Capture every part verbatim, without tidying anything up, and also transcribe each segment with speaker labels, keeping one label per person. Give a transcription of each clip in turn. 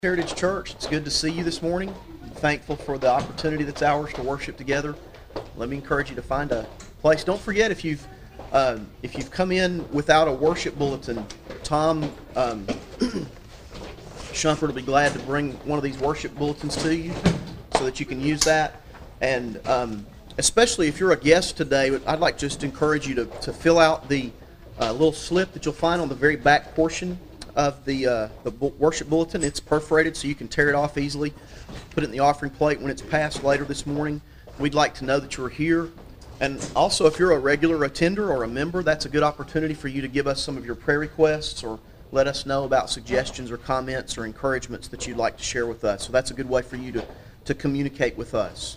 Speaker 1: Heritage Church, it's good to see you this morning. I'm thankful for the opportunity that's ours to worship together. Let me encourage you to find a place. Don't forget, if you've uh, if you've come in without a worship bulletin, Tom um, Shumpert will be glad to bring one of these worship bulletins to you so that you can use that. And um, especially if you're a guest today, I'd like just to encourage you to, to fill out the uh, little slip that you'll find on the very back portion of the, uh, the worship bulletin. It's perforated so you can tear it off easily, put it in the offering plate when it's passed later this morning. We'd like to know that you're here. And also, if you're a regular attender or a member, that's a good opportunity for you to give us some of your prayer requests or let us know about suggestions or comments or encouragements that you'd like to share with us. So that's a good way for you to, to communicate with us.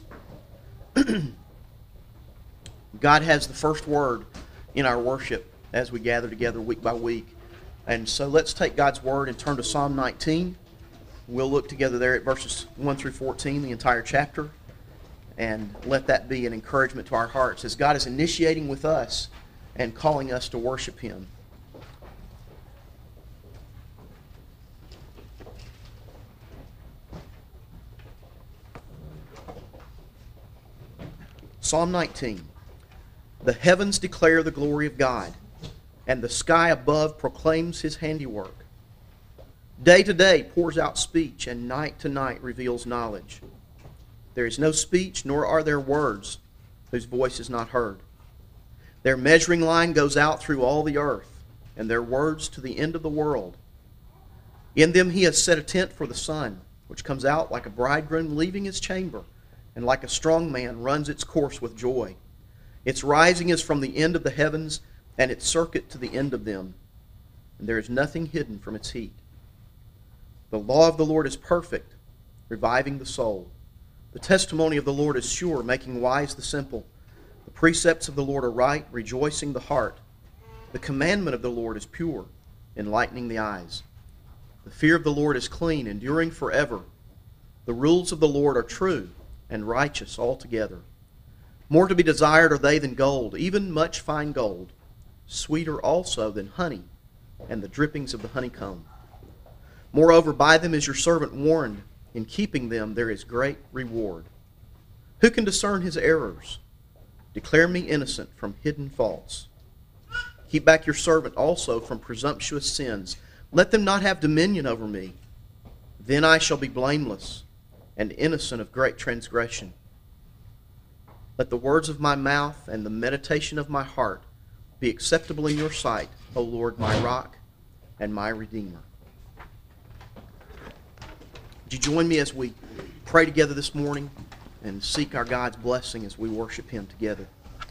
Speaker 1: God has the first word in our worship as we gather together week by week. And so let's take God's Word and turn to Psalm nineteen. We'll look together there at verses one through fourteen, the entire chapter, and let that be an encouragement to our hearts as God is initiating with us and calling us to worship Him. Psalm nineteen. The heavens declare the glory of God, and the sky above proclaims His handiwork. Day to day pours out speech, and night to night reveals knowledge. There is no speech, nor are there words whose voice is not heard. Their measuring line goes out through all the earth, and their words to the end of the world. In them He has set a tent for the sun, which comes out like a bridegroom leaving his chamber, and like a strong man runs its course with joy. Its rising is from the end of the heavens, and its circuit to the end of them, and there is nothing hidden from its heat. The law of the Lord is perfect, reviving the soul. The testimony of the Lord is sure, making wise the simple. The precepts of the Lord are right, rejoicing the heart. The commandment of the Lord is pure, enlightening the eyes. The fear of the Lord is clean, enduring forever. The rules of the Lord are true and righteous altogether. More to be desired are they than gold, even much fine gold, sweeter also than honey and the drippings of the honeycomb. Moreover, by them is your servant warned. In keeping them there is great reward. Who can discern his errors? Declare me innocent from hidden faults. Keep back your servant also from presumptuous sins. Let them not have dominion over me. Then I shall be blameless and innocent of great transgression. Let the words of my mouth and the meditation of my heart be acceptable in your sight, O Lord, my rock and my redeemer. Would you join me as we pray together this morning and seek our God's blessing as we worship Him together?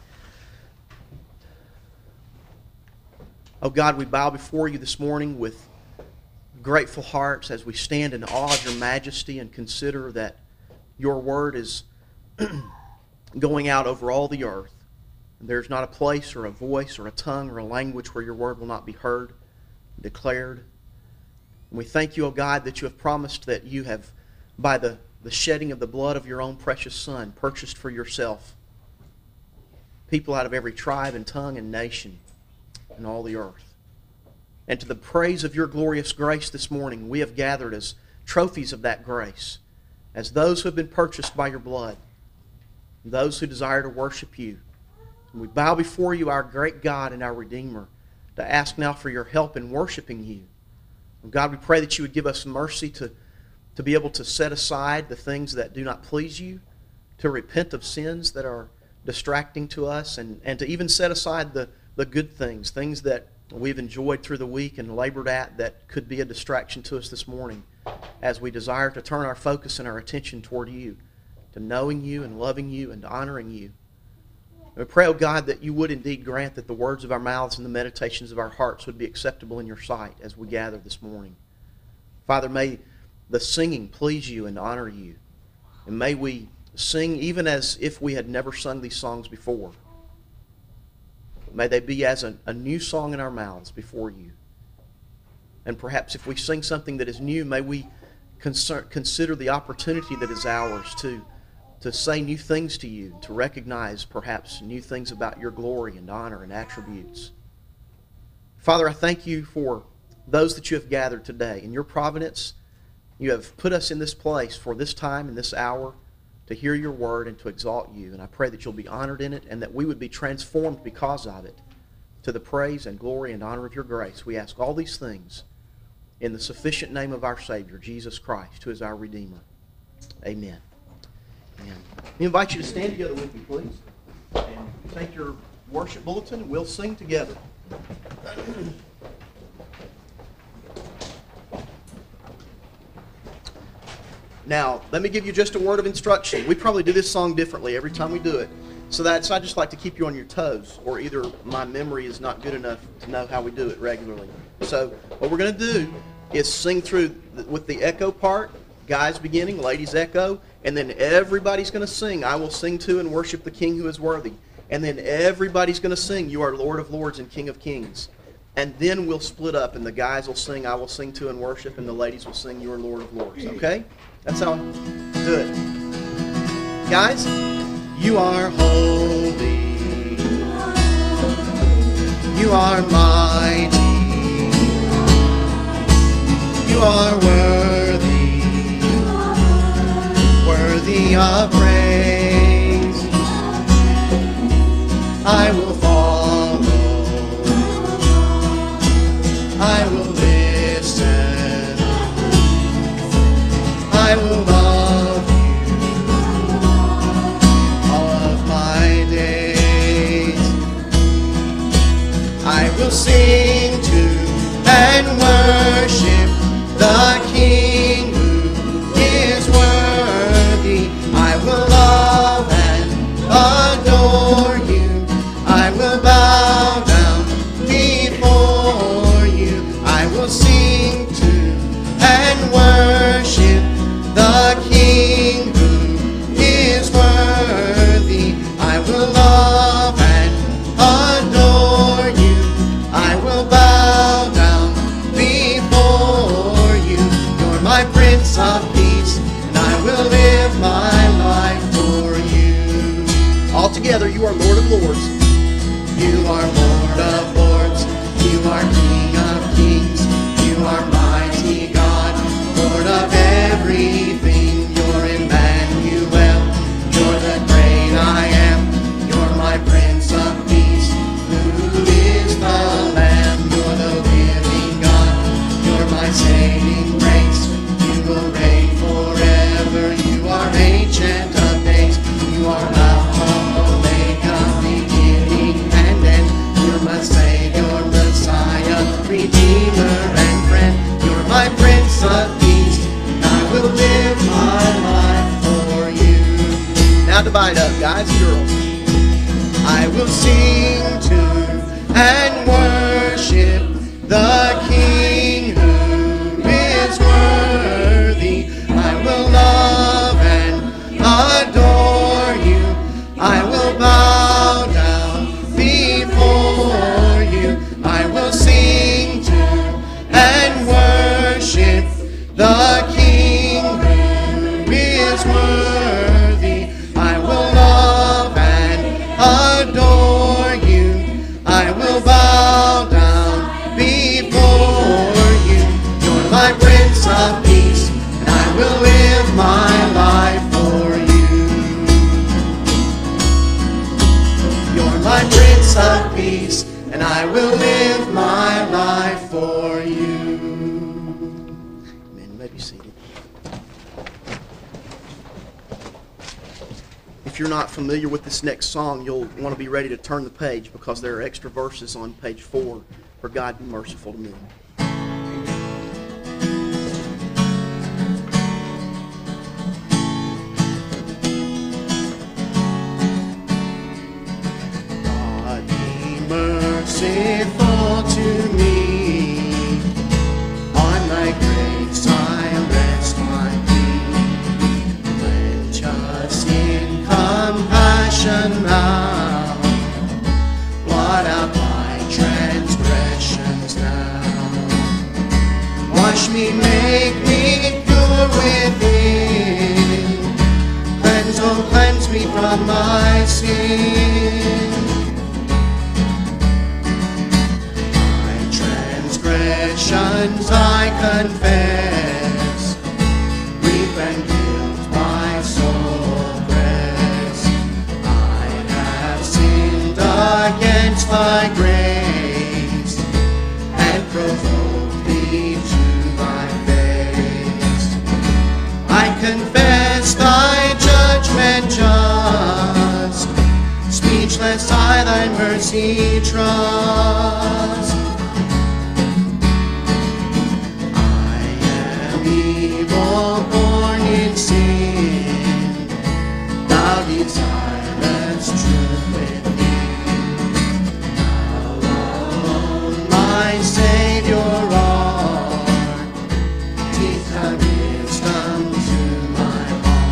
Speaker 1: Oh God, we bow before you this morning with grateful hearts as we stand in awe of your majesty and consider that your word is going out over all the earth. And there's not a place or a voice or a tongue or a language where your word will not be heard, declared. And we thank you, O God, that you have promised that you have, by the, the shedding of the blood of your own precious Son, purchased for yourself people out of every tribe and tongue and nation in all the earth. And to the praise of your glorious grace this morning, we have gathered as trophies of that grace, as those who have been purchased by your blood, those who desire to worship you. And we bow before you, our great God and our Redeemer, to ask now for your help in worshiping you. And God, we pray that you would give us mercy to, to be able to set aside the things that do not please you, to repent of sins that are distracting to us, and, and to even set aside the, the good things, things that we've enjoyed through the week and labored at that could be a distraction to us this morning as we desire to turn our focus and our attention toward you, to knowing you and loving you and honoring you. We pray, O God, that you would indeed grant that the words of our mouths and the meditations of our hearts would be acceptable in your sight as we gather this morning. Father, may the singing please you and honor you. And may we sing even as if we had never sung these songs before. May they be as a, a new song in our mouths before you. And perhaps if we sing something that is new, may we conser- consider the opportunity that is ours to to say new things to you, to recognize perhaps new things about your glory and honor and attributes. Father, I thank you for those that you have gathered today. In your providence, You have put us in this place for this time and this hour to hear your word and to exalt you. And I pray that you'll be honored in it and that we would be transformed because of it to the praise and glory and honor of your grace. We ask all these things in the sufficient name of our Savior, Jesus Christ, who is our Redeemer. Amen. Amen. I invite you to stand together with me, please, and take your worship bulletin, and we'll sing together. Now, let me give you just a word of instruction. We probably do this song differently every time we do it. So that's, I just like to keep you on your toes, or either my memory is not good enough to know how we do it regularly. So what we're going to do is sing through with the echo part, guys beginning, ladies echo, and then everybody's going to sing, I will sing to and worship the King who is worthy. And then everybody's going to sing, you are Lord of Lords and King of Kings. And then we'll split up, and the guys will sing, I will sing to and worship, and the ladies will sing, you are Lord of Lords. Okay? That's how I do it. Guys, you are holy. You are mighty. You are worthy. Worthy of praise. I will follow. I will listen. I will love you all of my days. I will sing to and worship the King who is worthy. I will love and adore you. I will bow down before you. I will sing to and worship the King who is worthy. I will love and adore you. I will bow down before you. You're my Prince of Peace, and I will live my life for you. All together, you are Lord of Lords. You are Lord of Lords. You are King of Kings. You are mighty God, Lord of everything. You're Emmanuel. You're the great I am. You're my Prince of Peace. Who is the Lamb? You're the living God. You're my saving grace. You will reign forever. You are Ancient of Days. You are Alpha, Omega, beginning and end. You're my Savior, Messiah, Redeemer and friend. You're my Prince of Peace. I will live my life for you. Now divide up, guys and girls. I will sing to and worship the King who is worthy. I will love and adore you. I will bow down before you. I will sing to and worship the King who is worthy. I will love and adore you. I will bow down before you. You're my Prince of Peace, and I will live my life for you. You're my Prince of Peace, and I will live my life for you. Amen. You may be seated. If you're not familiar with this next song, you'll want to be ready to turn the page because there are extra verses on page four for God be merciful to me. God be merciful to me. On thy grace I rest my plea. Plenteous in compassion now, blot out my transgressions now.
Speaker 2: grief and guilt my soul oppress. I have sinned against thy grace and provoked thee to thy face. I confess thy judgment just, speechless I thy mercy trust. I am evil, born in sin, thou desirest truth within. Thou alone, my Savior, art, teach thy wisdom to my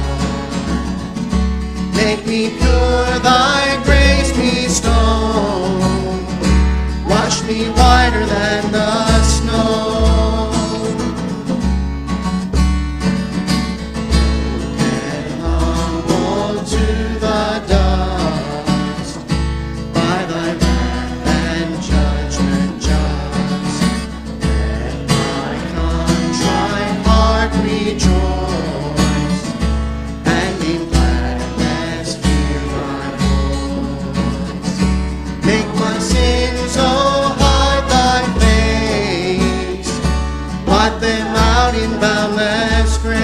Speaker 2: heart. Make me pure, thy grace bestow, wash me whiter than the snow. Broken, humble to the dust, by thy wrath and judgment just, let my contrite heart rejoice, and in gladness hear my voice. Make my sins, oh, hide thy face, blot them out in boundless grace.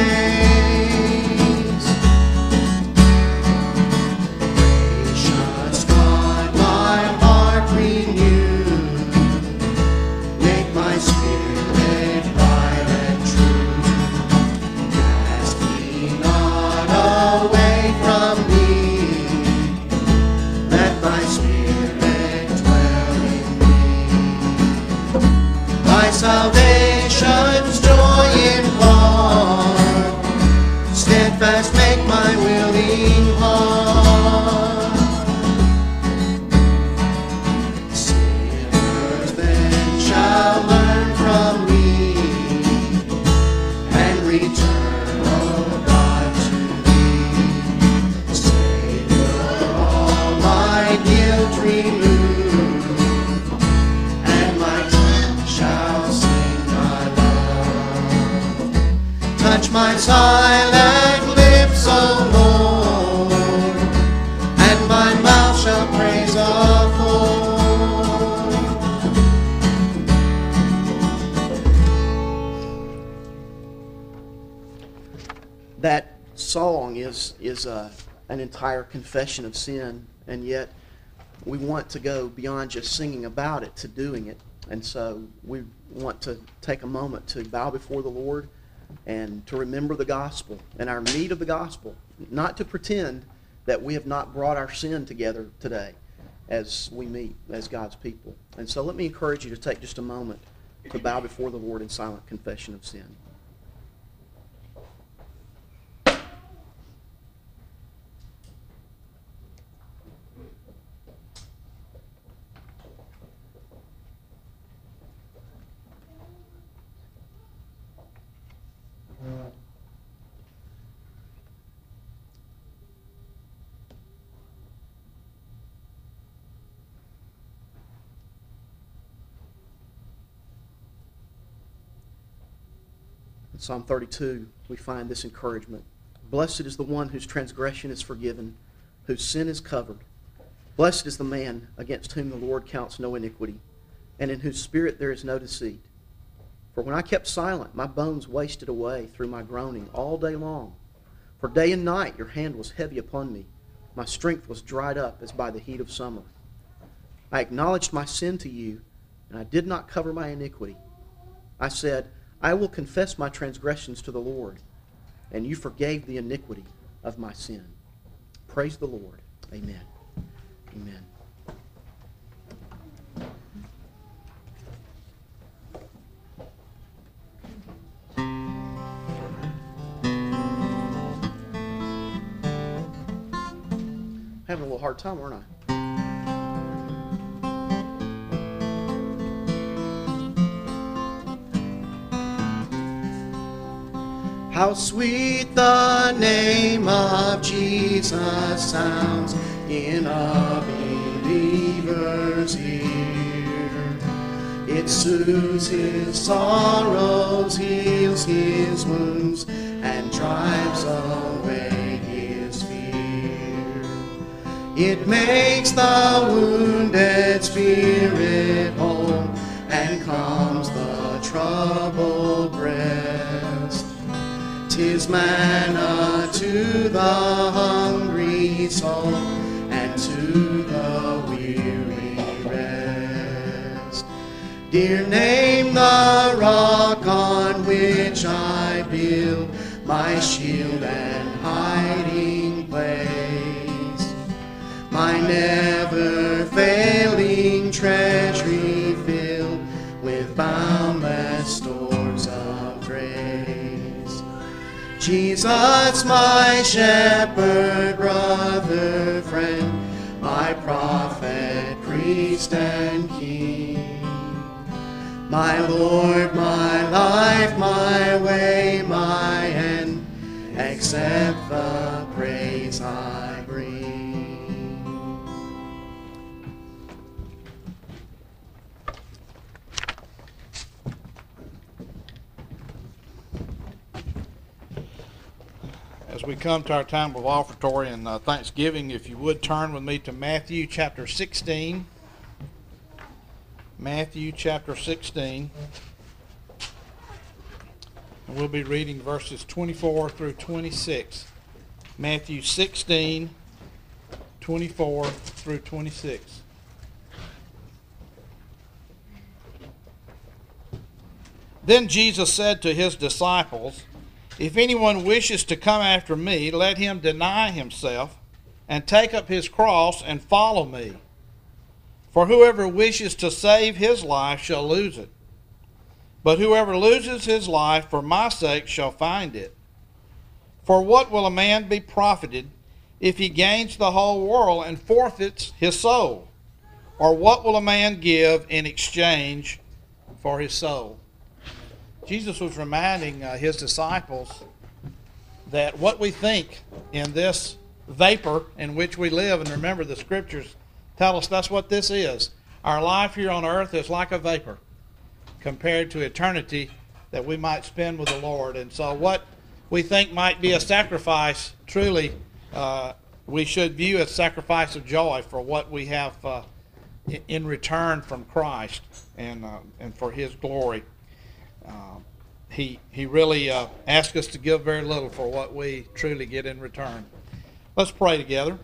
Speaker 2: Gracious God, my heart renew, make my spirit right and true. Cast me not away from thee, let thy spirit dwell in me. Thy salvation's joy impart, steadfast make my willing heart. Sinners then shall learn from me, and return, O God, to thee. Savior, all my guilt remove, and my tongue shall sing thy love. Touch my silent lips, O Lord, and my mouth shall praise afford.
Speaker 1: That song is is uh, an entire confession of sin, and yet we want to go beyond just singing about it to doing it. And so we want to take a moment to bow before the Lord and to remember the gospel and our need of the gospel, not to pretend that we have not brought our sin together today as we meet as God's people. And so let me encourage you to take just a moment to bow before the Lord in silent confession of sin. In Psalm thirty-two, we find this encouragement. Blessed is the one whose transgression is forgiven, whose sin is covered. Blessed is the man against whom the Lord counts no iniquity, and in whose spirit there is no deceit. For when I kept silent, my bones wasted away through my groaning all day long. For day and night your hand was heavy upon me. My strength was dried up as by the heat of summer. I acknowledged my sin to you, and I did not cover my iniquity. I said, I will confess my transgressions to the Lord, and you forgave the iniquity of my sin. Praise the Lord. Amen. Amen. Having a little hard time, aren't I? How sweet the name of Jesus sounds in a believer's ear. It soothes his sorrows, heals his wounds,
Speaker 2: and drives away his fear. It makes the wounded spirit whole and calms the troubled breast. 'Tis manna to the hungry soul and to the weary rest. Dear, name the rock on which I build my shield and hiding place, my never failing treasury filled with boundless stores of grace. Jesus, my shepherd, brother, friend, my prophet, priest, and king, my Lord, my life, my way, my end, accept the praise I bring.
Speaker 3: As we come to our time of offertory and uh, thanksgiving, if you would turn with me to Matthew chapter sixteen. Matthew chapter sixteen. And we'll be reading verses twenty-four through twenty-six. Matthew sixteen, twenty-four through twenty-six. Then Jesus said to his disciples, "If anyone wishes to come after me, let him deny himself and take up his cross and follow me. For whoever wishes to save his life shall lose it. But whoever loses his life for my sake shall find it. For what will a man be profited if he gains the whole world and forfeits his soul? Or what will a man give in exchange for his soul?" Jesus was reminding uh, his disciples that what we think in this vapor in which we live, and remember the scriptures tell us that's what this is. Our life here on earth is like a vapor compared to eternity that we might spend with the Lord. And so what we think might be a sacrifice, truly uh, we should view as sacrifice of joy for what we have uh, in return from Christ and, uh, and for his glory. Uh, he he really uh, asks us to give very little for what we truly get in return. Let's pray together.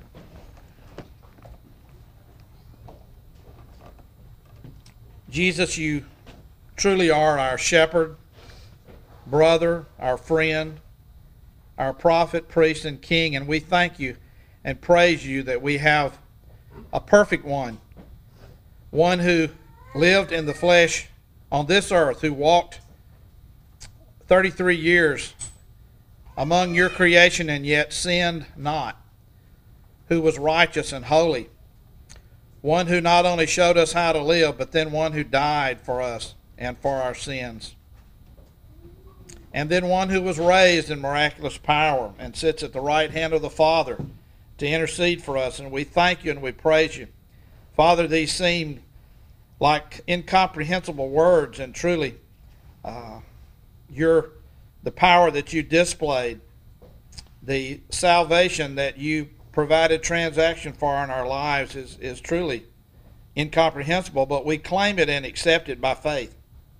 Speaker 3: Jesus, you truly are our shepherd, brother, our friend, our prophet, priest, and king, and we thank you and praise you that we have a perfect one, one who lived in the flesh on this earth, who walked thirty-three years among your creation and yet sinned not, who was righteous and holy, one who not only showed us how to live, but then one who died for us and for our sins, and then one who was raised in miraculous power and sits at the right hand of the Father to intercede for us. And we thank you and we praise you. Father, these seem like incomprehensible words, and truly uh, your the power that you displayed, the salvation that you provided transaction for in our lives is, is truly incomprehensible, but we claim it and accept it by faith.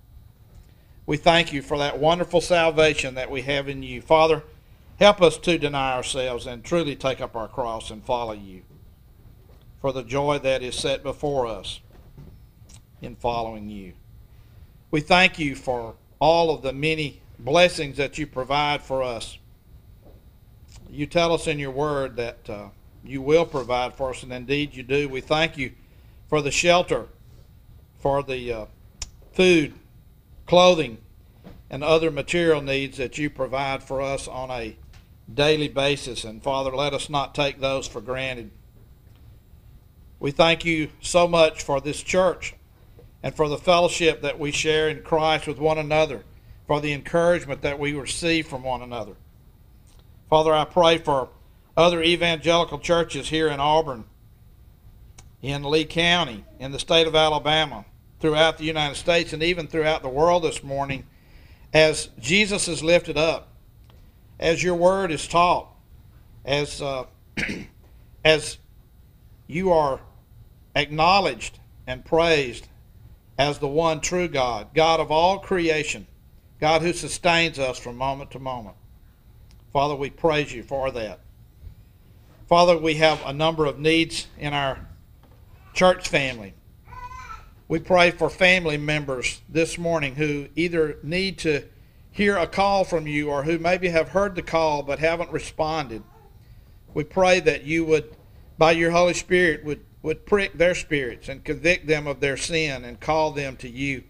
Speaker 3: We thank you for that wonderful salvation that we have in you. Father, help us to deny ourselves and truly take up our cross and follow you for the joy that is set before us in following you. We thank you for all of the many blessings that you provide for us. You tell us in your word that uh, you will provide for us, and indeed you do. We thank you for the shelter, for the uh, food, clothing, and other material needs that you provide for us on a daily basis. And Father, let us not take those for granted. We thank you so much for this church and for the fellowship that we share in Christ with one another, for the encouragement that we receive from one another. Father, I pray for other evangelical churches here in Auburn, in Lee County, in the state of Alabama, throughout the United States, and even throughout the world this morning, as Jesus is lifted up, as your word is taught, as uh, as you are acknowledged and praised as the one true God, God of all creation, God who sustains us from moment to moment. Father, we praise you for that. Father, we have a number of needs in our church family. We pray for family members this morning who either need to hear a call from you or who maybe have heard the call but haven't responded. We pray that you would, by your Holy Spirit, would, would prick their spirits and convict them of their sin and call them to you.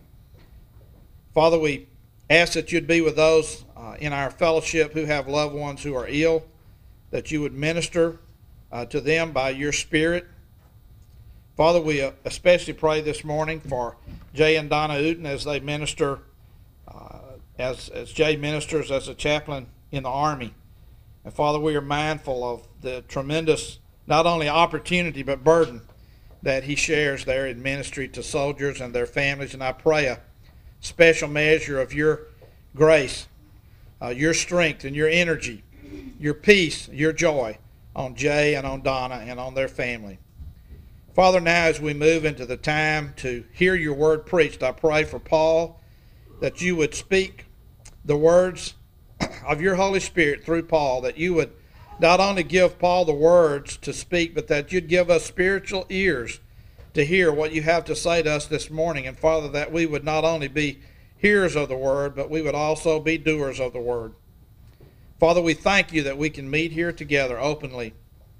Speaker 3: Father, we ask that you'd be with those uh, in our fellowship who have loved ones who are ill, that you would minister uh, to them by your Spirit. Father, we uh, especially pray this morning for Jay and Donna Uten as they minister, uh, as, as Jay ministers as a chaplain in the Army. And Father, we are mindful of the tremendous, not only opportunity, but burden that he shares there in ministry to soldiers and their families. And I pray a special measure of your grace, uh, your strength and your energy, your peace, your joy on Jay and on Donna and on their family. Father, now as we move into the time to hear your word preached, I pray for Paul that you would speak the words of your Holy Spirit through Paul, that you would not only give Paul the words to speak, but that you'd give us spiritual ears to hear what you have to say to us this morning. And Father, that we would not only be hearers of the word, but we would also be doers of the word. Father, we thank you that we can meet here together openly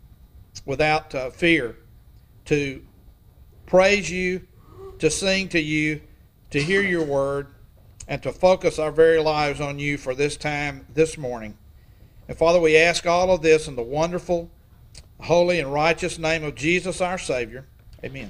Speaker 3: without uh, fear to praise you, to sing to you, to hear your word, and to focus our very lives on you for this time, this morning. And Father, we ask all of this in the wonderful, holy, and righteous name of Jesus our Savior. Amen.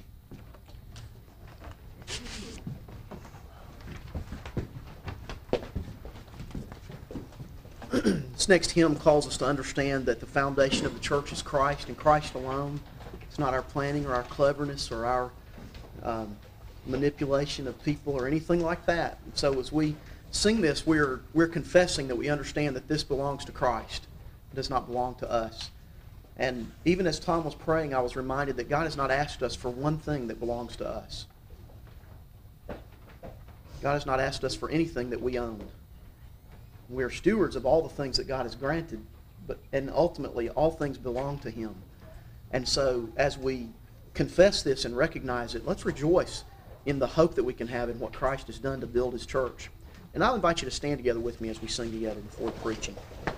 Speaker 1: This next hymn calls us to understand that the foundation of the church is Christ and Christ alone. It's not our planning or our cleverness or our um, manipulation of people or anything like that. And so as we sing this, we're we're confessing that we understand that this belongs to Christ. It does not belong to us. And even as Tom was praying, I was reminded that God has not asked us for one thing that belongs to us. God has not asked us for anything that we own. We are stewards of all the things that God has granted, but and ultimately all things belong to Him. And so as we confess this and recognize it, let's rejoice in the hope that we can have in what Christ has done to build His church. And I'll invite you to stand together with me as we sing together before preaching.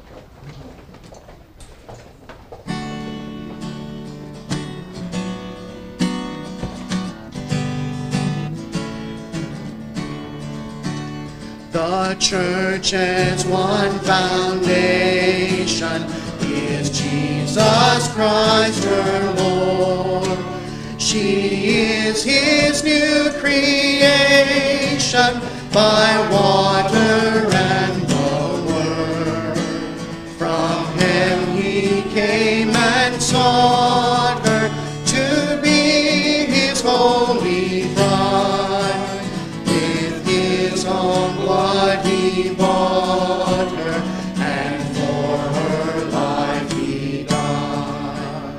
Speaker 2: The church's one foundation is Jesus Christ her Lord. She is His new creation by water and the Word. From Him He came and sought her to be His holy bride. With His own blood He bought her, and for her life He died.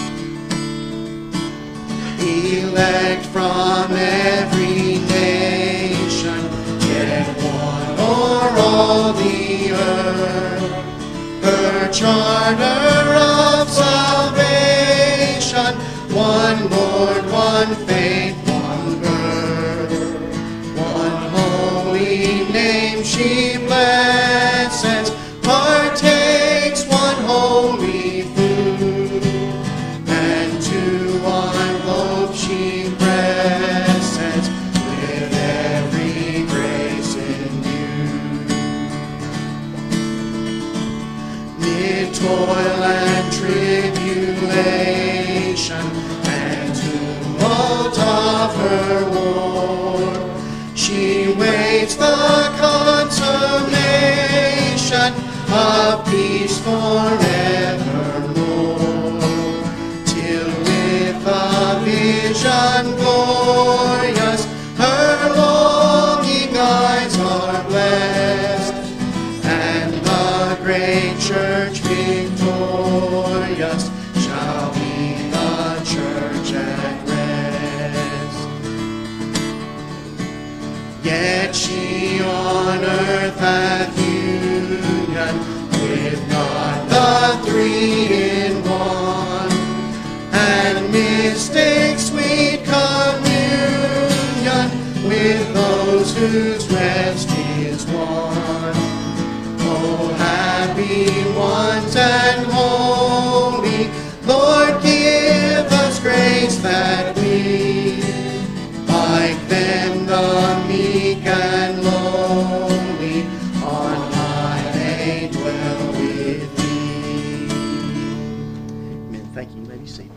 Speaker 2: Elect from every nation, yet one o'er all the earth, her charter of salvation, one Lord, one faith, one birth, one holy name she blesses, partakes one holy food, and to one hope she presses with every grace endued. Mid toil and tribulation and tumult of her war, she waits the consummation of peace forevermore, till with a vision glorious her longing eyes are blessed, and the great church victorious shall be the church at rest. Yet she on earth hath union with God the three in one, and mistakes sweet communion with those whose rest is won. Oh, happy ones and holy, Lord, give us grace that we, like them the meek and lowly, on high may dwell with thee.
Speaker 1: Amen. Thank you. You may be seated.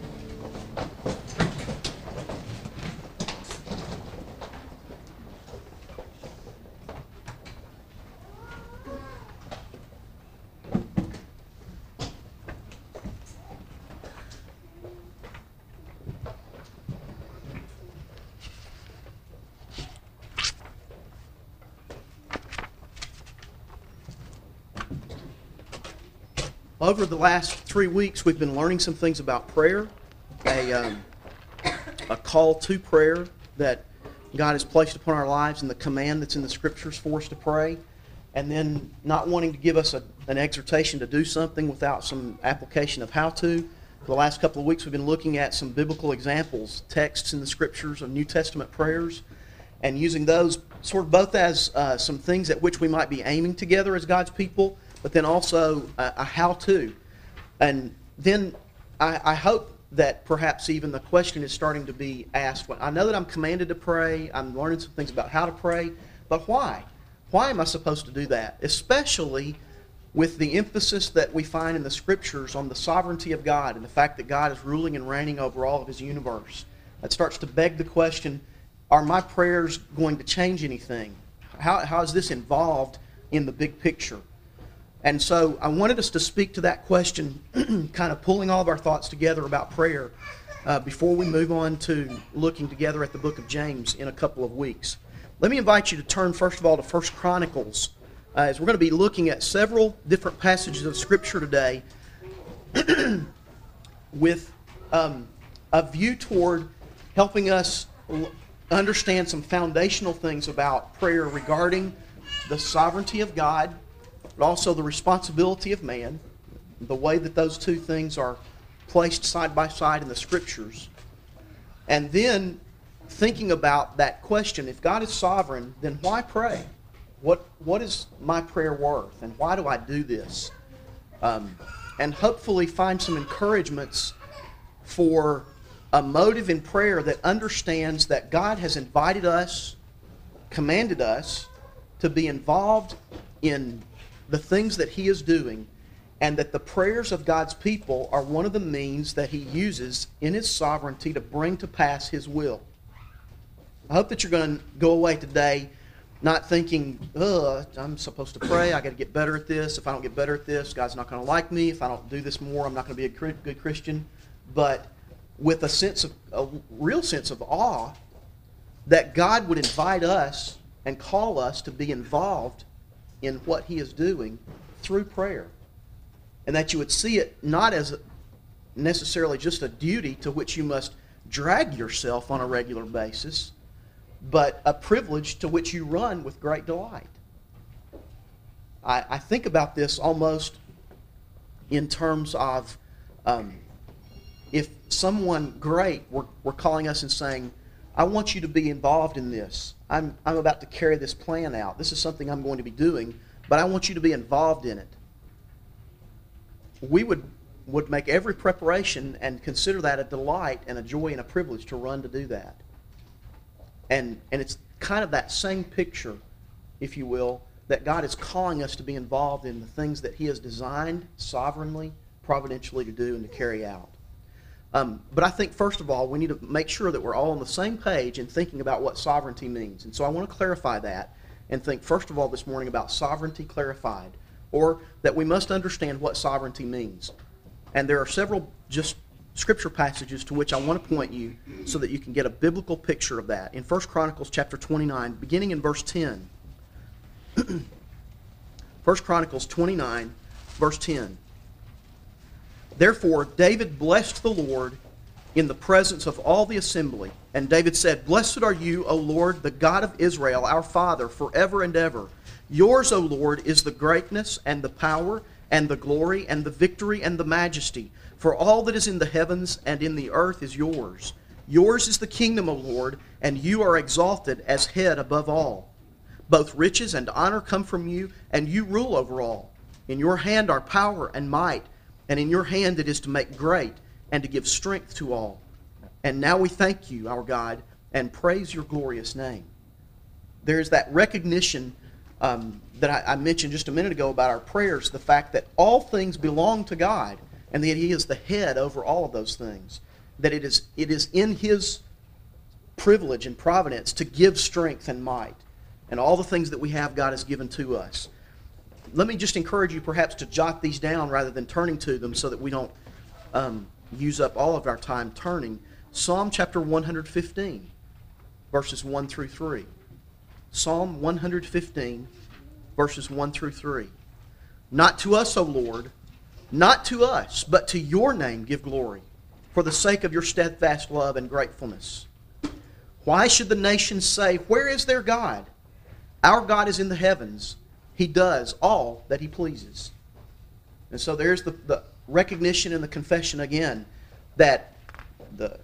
Speaker 1: Over the last three weeks, we've been learning some things about prayer, a, um, a call to prayer that God has placed upon our lives, and the command that's in the Scriptures for us to pray, and then not wanting to give us a, an exhortation to do something without some application of how to. For the last couple of weeks, we've been looking at some biblical examples, texts in the Scriptures of New Testament prayers, and using those sort of both as uh, some things at which we might be aiming together as God's people, but then also a, a how-to. And then I, I hope that perhaps even the question is starting to be asked. I know that I'm commanded to pray. I'm learning some things about how to pray, but why? Why am I supposed to do that? Especially with the emphasis that we find in the Scriptures on the sovereignty of God and the fact that God is ruling and reigning over all of His universe. That starts to beg the question, are my prayers going to change anything? How, how is this involved in the big picture? And so I wanted us to speak to that question, kind of pulling all of our thoughts together about prayer uh, before we move on to looking together at the book of James in a couple of weeks. Let me invite you to turn first of all to First Chronicles, uh, as we're going to be looking at several different passages of Scripture today with um, a view toward helping us understand some foundational things about prayer regarding the sovereignty of God, but also the responsibility of man, the way that those two things are placed side by side in the Scriptures. And then thinking about that question, if God is sovereign, then why pray? What What is my prayer worth, and why do I do this? Um, and hopefully find some encouragements for a motive in prayer that understands that God has invited us, commanded us, to be involved in the things that He is doing, and that the prayers of God's people are one of the means that He uses in His sovereignty to bring to pass His will. I hope that you're going to go away today not thinking, ugh, I'm supposed to pray, I got to get better at this. If I don't get better at this, God's not going to like me. If I don't do this more, I'm not going to be a good Christian. But with a sense of, a real sense of awe that God would invite us and call us to be involved in what He is doing through prayer. And that you would see it not as necessarily just a duty to which you must drag yourself on a regular basis, but a privilege to which you run with great delight. I, I think about this almost in terms of um, if someone great were, were calling us and saying, I want you to be involved in this. I'm, I'm about to carry this plan out. This is something I'm going to be doing, but I want you to be involved in it. We would, would make every preparation and consider that a delight and a joy and a privilege to run to do that. And, and it's kind of that same picture, if you will, that God is calling us to be involved in the things that He has designed sovereignly, providentially to do and to carry out. Um, but I think, first of all, we need to make sure that we're all on the same page in thinking about what sovereignty means. And so I want to clarify that and think, first of all, this morning about sovereignty clarified, or that we must understand what sovereignty means. And there are several just Scripture passages to which I want to point you so that you can get a biblical picture of that. In First Chronicles chapter twenty-nine, beginning in verse ten. First Chronicles twenty-nine, Verse ten. Therefore David blessed the Lord in the presence of all the assembly. And David said, Blessed are you, O Lord, the God of Israel, our Father, forever and ever. Yours, O Lord, is the greatness and the power and the glory and the victory and the majesty. For all that is in the heavens and in the earth is yours. Yours is the kingdom, O Lord, and you are exalted as head above all. Both riches and honor come from you, and you rule over all. In your hand are power and might, and in your hand it is to make great and to give strength to all. And now we thank you, our God, and praise your glorious name. There is that recognition um, that I, I mentioned just a minute ago about our prayers, the fact that all things belong to God, and that He is the head over all of those things. That it is, it is in His privilege and providence to give strength and might. And all the things that we have, God has given to us. Let me just encourage you perhaps to jot these down rather than turning to them so that we don't um, use up all of our time turning. Psalm chapter one hundred fifteen, verses one through three. Psalm one hundred fifteen, verses one through three. Not to us, O Lord, not to us, but to your name give glory, for the sake of your steadfast love and gratefulness. Why should the nations say, Where is their God? Our God is in the heavens. He does all that He pleases. And so there's the, the recognition and the confession again that the,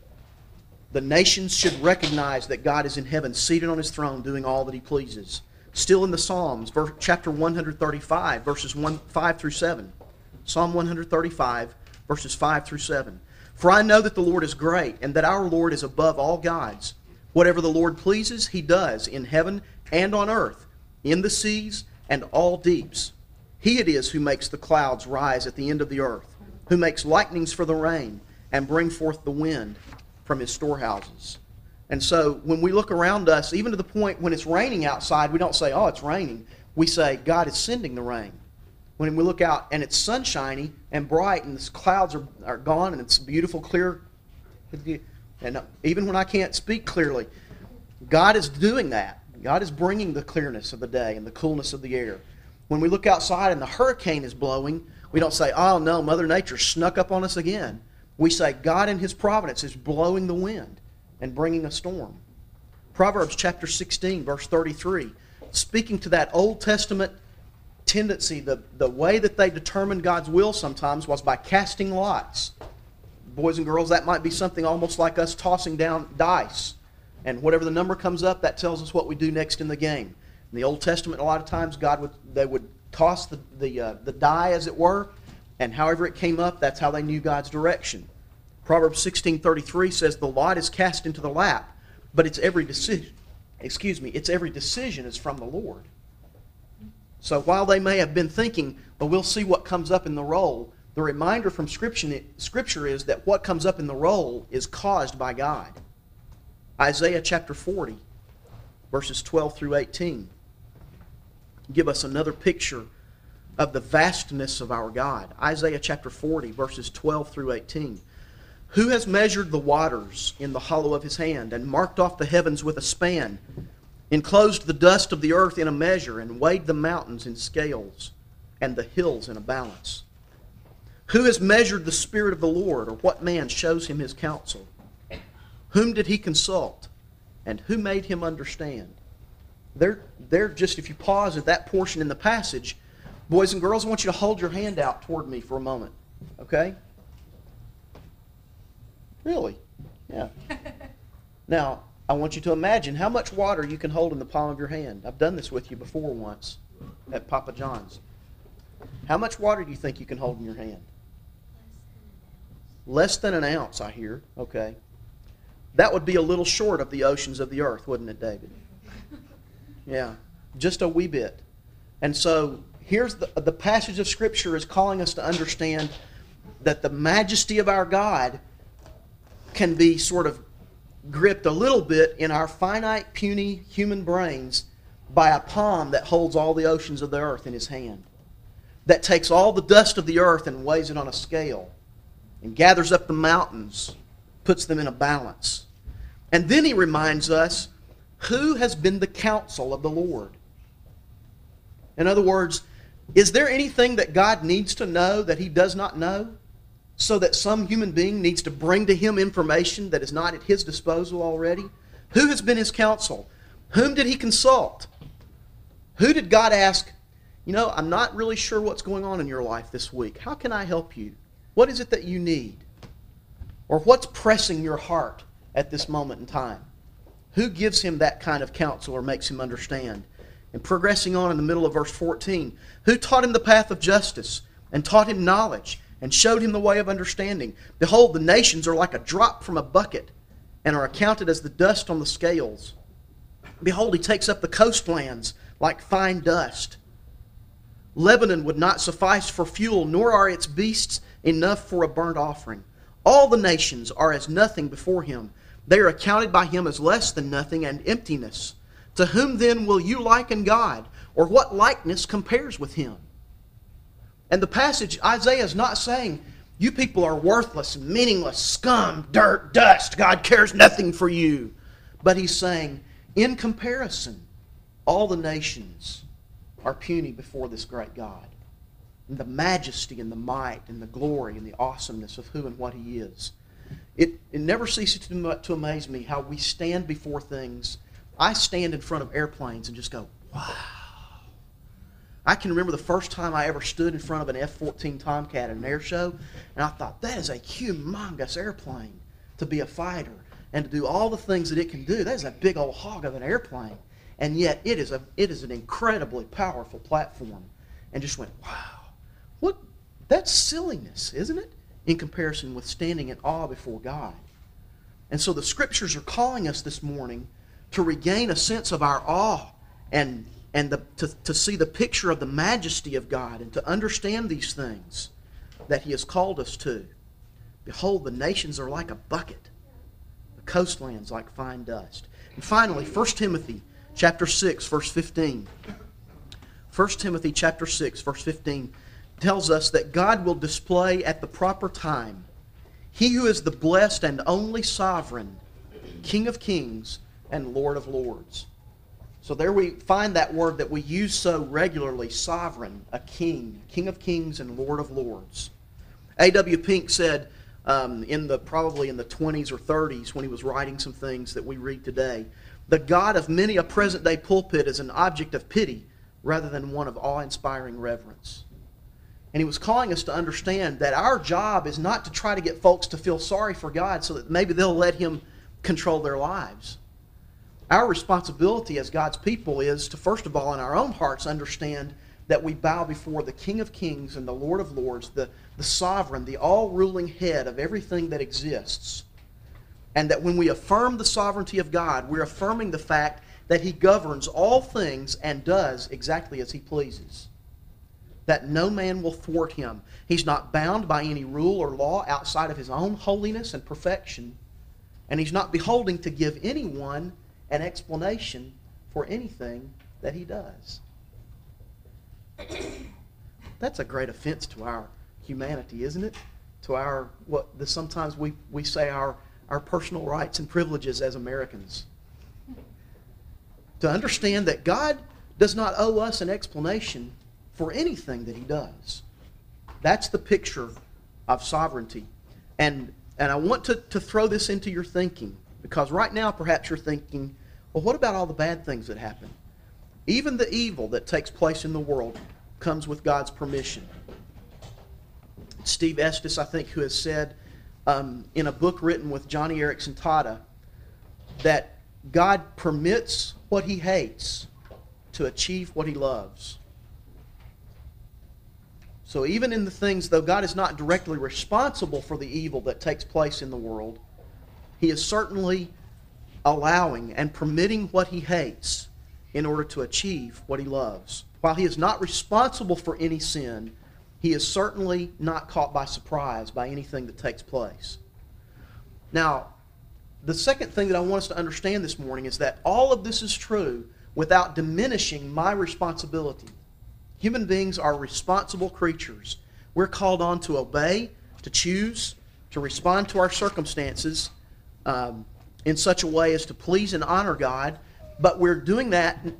Speaker 1: the nations should recognize that God is in heaven, seated on His throne, doing all that He pleases. Still in the Psalms, verse, chapter one hundred thirty-five, verses one, five through seven. Psalm one hundred thirty-five, verses five through seven. For I know that the Lord is great, and that our Lord is above all gods. Whatever the Lord pleases, He does, in heaven and on earth, in the seas and all deeps. He it is who makes the clouds rise at the end of the earth, who makes lightnings for the rain, and bring forth the wind from His storehouses. And so when we look around us, even to the point when it's raining outside, we don't say, oh, it's raining. We say, God is sending the rain. When we look out and it's sunshiny and bright and the clouds are, are gone and it's beautiful, clear, and even when I can't speak clearly, God is doing that. God is bringing the clearness of the day and the coolness of the air. When we look outside and the hurricane is blowing, we don't say, oh no, Mother Nature snuck up on us again. We say, God in His providence is blowing the wind and bringing a storm. Proverbs chapter sixteen, verse thirty-three, speaking to that Old Testament tendency, the, the way that they determined God's will sometimes was by casting lots. Boys and girls, that might be something almost like us tossing down dice. And whatever the number comes up, that tells us what we do next in the game. In the Old Testament, a lot of times, God would they would toss the the, uh, the die, as it were, and however it came up, that's how they knew God's direction. Proverbs sixteen thirty-three says, "The lot is cast into the lap, but it's every decision. Excuse me, it's every decision is from the Lord." So while they may have been thinking, "Well, we'll see what comes up in the roll," the reminder from Scripture Scripture is that what comes up in the roll is caused by God. Isaiah chapter forty, verses twelve through eighteen, give us another picture of the vastness of our God. Isaiah chapter forty, verses twelve through eighteen. "Who has measured the waters in the hollow of His hand, and marked off the heavens with a span, enclosed the dust of the earth in a measure, and weighed the mountains in scales, and the hills in a balance? Who has measured the Spirit of the Lord, or what man shows Him His counsel? Whom did He consult, and who made Him understand?" They're, they're just, if you pause at that portion in the passage, boys and girls, I want you to hold your hand out toward me for a moment, okay? Really? Yeah. Now, I want you to imagine how much water you can hold in the palm of your hand. I've done this with you before once at Papa John's. How much water do you think you can hold in your hand? Less than an ounce, I hear. Okay. That would be a little short of the oceans of the earth, wouldn't it, David? Yeah, just a wee bit. And so here's the, the passage of Scripture is calling us to understand that the majesty of our God can be sort of gripped a little bit in our finite, puny human brains by a palm that holds all the oceans of the earth in His hand, that takes all the dust of the earth and weighs it on a scale, and gathers up the mountains, puts them in a balance. And then He reminds us, who has been the counsel of the Lord? In other words, Is there anything that God needs to know that He does not know, so that some human being needs to bring to Him information that is not at His disposal already? Who has been His counsel? Whom did He consult? Who did God ask, you know, I'm not really sure what's going on in your life this week. How can I help you? What is it that you need? Or what's pressing your heart at this moment in time? Who gives Him that kind of counsel or makes Him understand? And progressing on in the middle of verse fourteen, who taught Him the path of justice and taught Him knowledge and showed Him the way of understanding? Behold, the nations are like a drop from a bucket and are accounted as the dust on the scales. Behold, He takes up the coastlands like fine dust. Lebanon would not suffice for fuel, nor are its beasts enough for a burnt offering. All the nations are as nothing before Him. They are accounted by Him as less than nothing and emptiness. To whom then will you liken God? Or what likeness compares with Him? And the passage, Isaiah is not saying, you people are worthless, meaningless, scum, dirt, dust. God cares nothing for you. But he's saying, in comparison, all the nations are puny before this great God. And the majesty and the might and the glory and the awesomeness of who and what He is. It, it never ceases to, to amaze me how we stand before things. I stand in front of airplanes and just go, wow. I can remember the first time I ever stood in front of an F fourteen Tomcat at an air show, and I thought, that is a humongous airplane to be a fighter and to do all the things that it can do. That is a big old hog of an airplane. And yet it is a it is an incredibly powerful platform. And just went, wow. What? That's silliness, isn't it? In comparison with standing in awe before God. And so the Scriptures are calling us this morning to regain a sense of our awe and, and the, to, to see the picture of the majesty of God and to understand these things that He has called us to. Behold, the nations are like a bucket, the coastlands like fine dust. And finally, First Timothy chapter six, verse fifteen. First Timothy chapter six, verse fifteen tells us that God will display at the proper time He who is the blessed and only sovereign, King of kings and Lord of lords. So there we find that word that we use so regularly, sovereign, a king, King of kings and Lord of lords. A W Pink said um, in the probably in the twenties or thirties when he was writing some things that we read today, the God of many a present-day pulpit is an object of pity rather than one of awe-inspiring reverence. And he was calling us to understand that our job is not to try to get folks to feel sorry for God so that maybe they'll let Him control their lives. Our responsibility as God's people is to, first of all, in our own hearts, understand that we bow before the King of kings and the Lord of lords, the, the sovereign, the all-ruling head of everything that exists. And that when we affirm the sovereignty of God, we're affirming the fact that He governs all things and does exactly as He pleases. That no man will thwart Him. He's not bound by any rule or law outside of His own holiness and perfection. And He's not beholding to give anyone an explanation for anything that He does. That's a great offense to our humanity, isn't it? To our, what the, sometimes we, we say our, our personal rights and privileges as Americans. To understand that God does not owe us an explanation for anything that He does. That's the picture of sovereignty. And, and I want to, to throw this into your thinking, because right now perhaps you're thinking, well, what about all the bad things that happen? Even the evil that takes place in the world comes with God's permission. Steve Estes, I think, who has said um, in a book written with Johnny Erickson Tata that God permits what He hates to achieve what He loves. So even in the things, though God is not directly responsible for the evil that takes place in the world, He is certainly allowing and permitting what He hates in order to achieve what He loves. While He is not responsible for any sin, He is certainly not caught by surprise by anything that takes place. Now, the second thing that I want us to understand this morning is that all of this is true without diminishing my responsibility. Human beings are responsible creatures. We're called on to obey, to choose, to respond to our circumstances um, in such a way as to please and honor God, but we're doing that with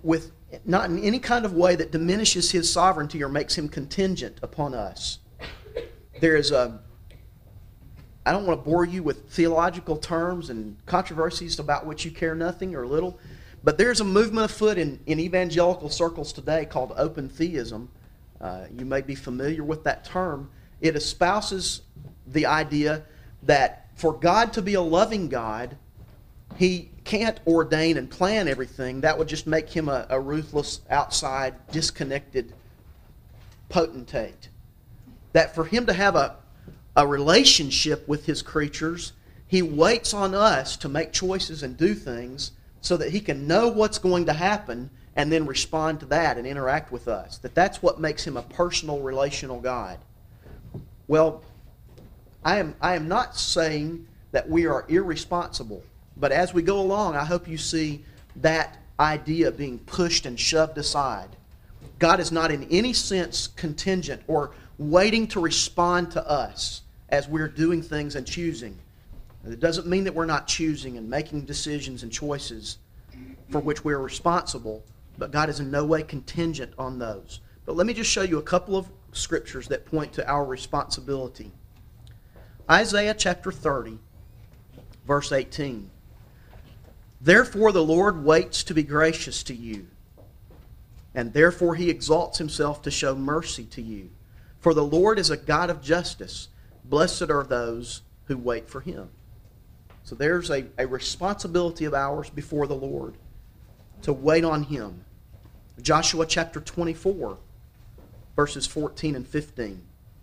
Speaker 1: not in any kind of way that diminishes his sovereignty or makes him contingent upon us. There is a, I don't want to bore you with theological terms and controversies about which you care nothing or little, but there's a movement afoot in, in evangelical circles today called open theism. Uh, you may be familiar with that term. It espouses the idea that for God to be a loving God, He can't ordain and plan everything. That would just make Him a, a ruthless, outside, disconnected potentate. That for Him to have a, a relationship with His creatures, He waits on us to make choices and do things so that He can know what's going to happen and then respond to that and interact with us. That that's what makes Him a personal, relational God. Well, I am, I am not saying that we are irresponsible, but as we go along, I hope you see that idea being pushed and shoved aside. God is not in any sense contingent or waiting to respond to us as we're doing things and choosing. It doesn't mean that we're not choosing and making decisions and choices for which we're responsible, but God is in no way contingent on those. But let me just show you a couple of scriptures that point to our responsibility. Isaiah chapter thirty, verse eighteen. Therefore the Lord waits to be gracious to you, and therefore He exalts Himself to show mercy to you. For the Lord is a God of justice. Blessed are those who wait for Him. So there's a, a responsibility of ours before the Lord to wait on Him. Joshua chapter twenty-four, verses fourteen and fifteen.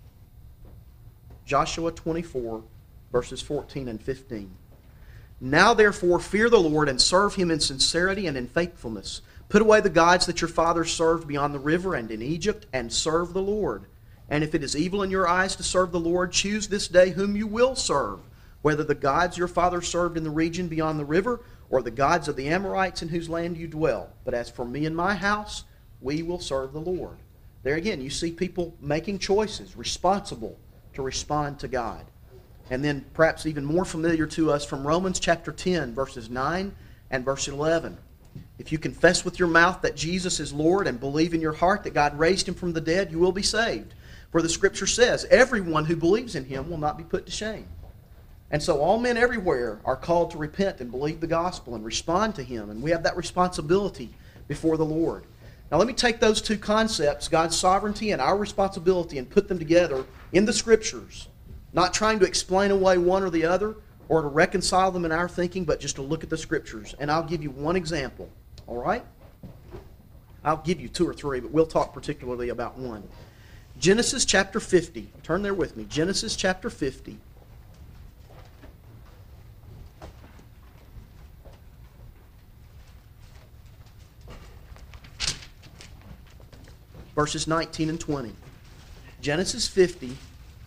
Speaker 1: Joshua twenty-four, verses fourteen and fifteen. Now therefore fear the Lord and serve Him in sincerity and in faithfulness. Put away the gods that your fathers served beyond the river and in Egypt, and serve the Lord. And if it is evil in your eyes to serve the Lord, choose this day whom you will serve, whether the gods your fathers served in the region beyond the river, or the gods of the Amorites in whose land you dwell. But as for me and my house, we will serve the Lord. There again, you see people making choices, responsible to respond to God. And then perhaps even more familiar to us from Romans chapter ten, verses nine and verse eleven. If you confess with your mouth that Jesus is Lord and believe in your heart that God raised Him from the dead, you will be saved. For the Scripture says, everyone who believes in Him will not be put to shame. And so all men everywhere are called to repent and believe the gospel and respond to Him. And we have that responsibility before the Lord. Now let me take those two concepts, God's sovereignty and our responsibility, and put them together in the Scriptures. Not trying to explain away one or the other or to reconcile them in our thinking, but just to look at the Scriptures. And I'll give you one example. All right? I'll give you two or three, but we'll talk particularly about one. Genesis chapter fifty. Turn there with me. Genesis chapter fifty. Verses nineteen and twenty. Genesis fifty,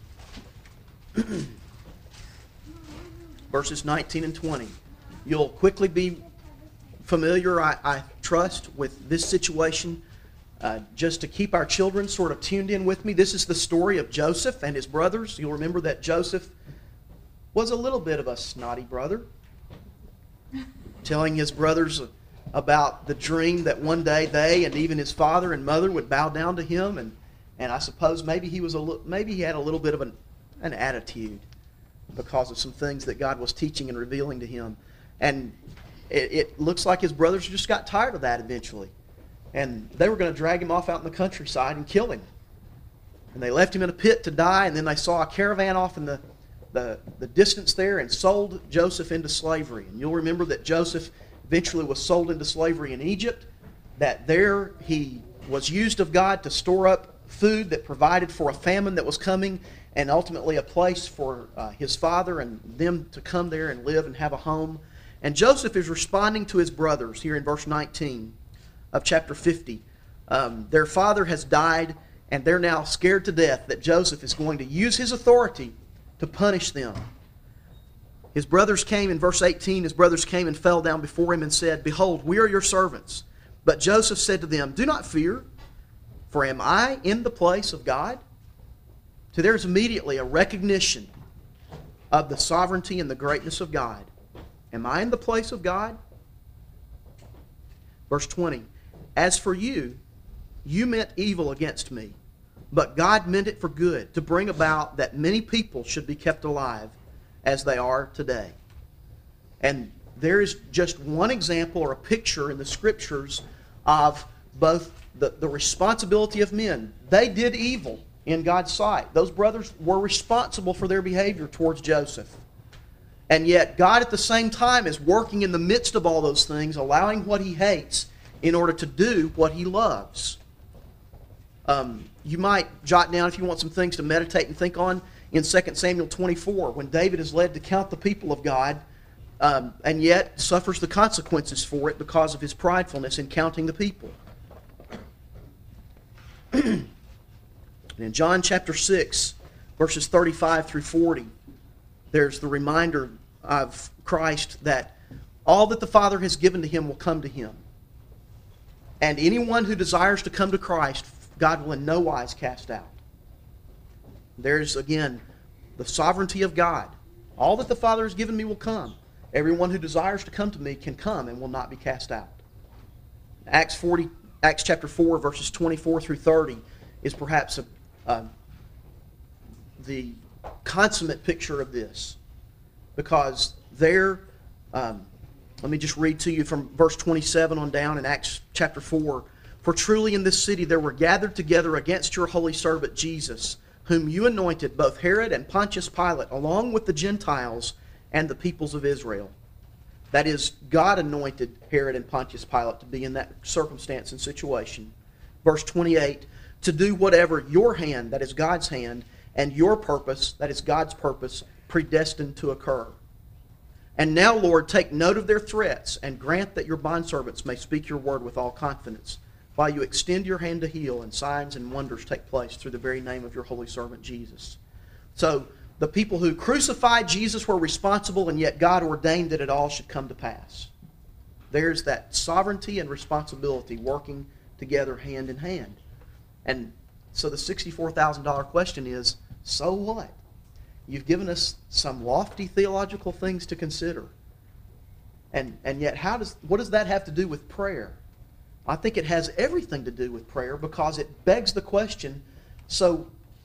Speaker 1: verses nineteen and twenty. You'll quickly be familiar, I, I trust, with this situation. Uh, just to keep our children sort of tuned in with me, this is the story of Joseph and his brothers. You'll remember that Joseph was a little bit of a snotty brother, telling his brothers about the dream that one day they and even his father and mother would bow down to him, and and I suppose maybe he was a li- maybe he had a little bit of an an attitude because of some things that God was teaching and revealing to him, and it, it looks like his brothers just got tired of that eventually, and they were going to drag him off out in the countryside and kill him, and they left him in a pit to die, and then they saw a caravan off in the the, the distance there and sold Joseph into slavery. And you'll remember that Joseph eventually was sold into slavery in Egypt, that there he was used of God to store up food that provided for a famine that was coming, and ultimately a place for uh, his father and them to come there and live and have a home. And Joseph is responding to his brothers here in verse nineteen of chapter fifty. Um, their father has died, and they're now scared to death that Joseph is going to use his authority to punish them. His brothers came, in verse eighteen, his brothers came and fell down before him and said, "Behold, we are your servants." But Joseph said to them, "Do not fear, for am I in the place of God?" So there's immediately a recognition of the sovereignty and the greatness of God. Am I in the place of God? Verse twenty, As for you, you meant evil against me, but God meant it for good, to bring about that many people should be kept alive as they are today. And there is just one example or a picture in the Scriptures of both the, the responsibility of men. They did evil in God's sight. Those brothers were responsible for their behavior towards Joseph. And yet God at the same time is working in the midst of all those things, allowing what He hates in order to do what He loves. Um, you might jot down, if you want some things to meditate and think on, in Second Samuel twenty-four, when David is led to count the people of God, um, and yet suffers the consequences for it because of his pridefulness in counting the people. And in John chapter six, verses thirty-five through forty, there's the reminder of Christ that all that the Father has given to Him will come to Him. And anyone who desires to come to Christ, God will in no wise cast out. There's, again, the sovereignty of God. All that the Father has given me will come. Everyone who desires to come to me can come and will not be cast out. Acts forty, Acts chapter four, verses twenty-four through thirty is perhaps a, uh, the consummate picture of this. Because there, um, let me just read to you from verse twenty-seven on down in Acts chapter four. For truly in this city there were gathered together against your holy servant Jesus, whom you anointed, both Herod and Pontius Pilate, along with the Gentiles and the peoples of Israel. That is, God anointed Herod and Pontius Pilate to be in that circumstance and situation. Verse twenty-eight, to do whatever your hand, that is God's hand, and your purpose, that is God's purpose, predestined to occur. And now, Lord, take note of their threats, and grant that your bondservants may speak your word with all confidence, while you extend your hand to heal, and signs and wonders take place through the very name of your holy servant Jesus. So, the people who crucified Jesus were responsible, and yet God ordained that it all should come to pass. There's that sovereignty and responsibility working together hand in hand. And so the sixty-four thousand dollars question is, so what? You've given us some lofty theological things to consider. And, and yet, how does what does that have to do with prayer? I think it has everything to do with prayer, because it begs the question, so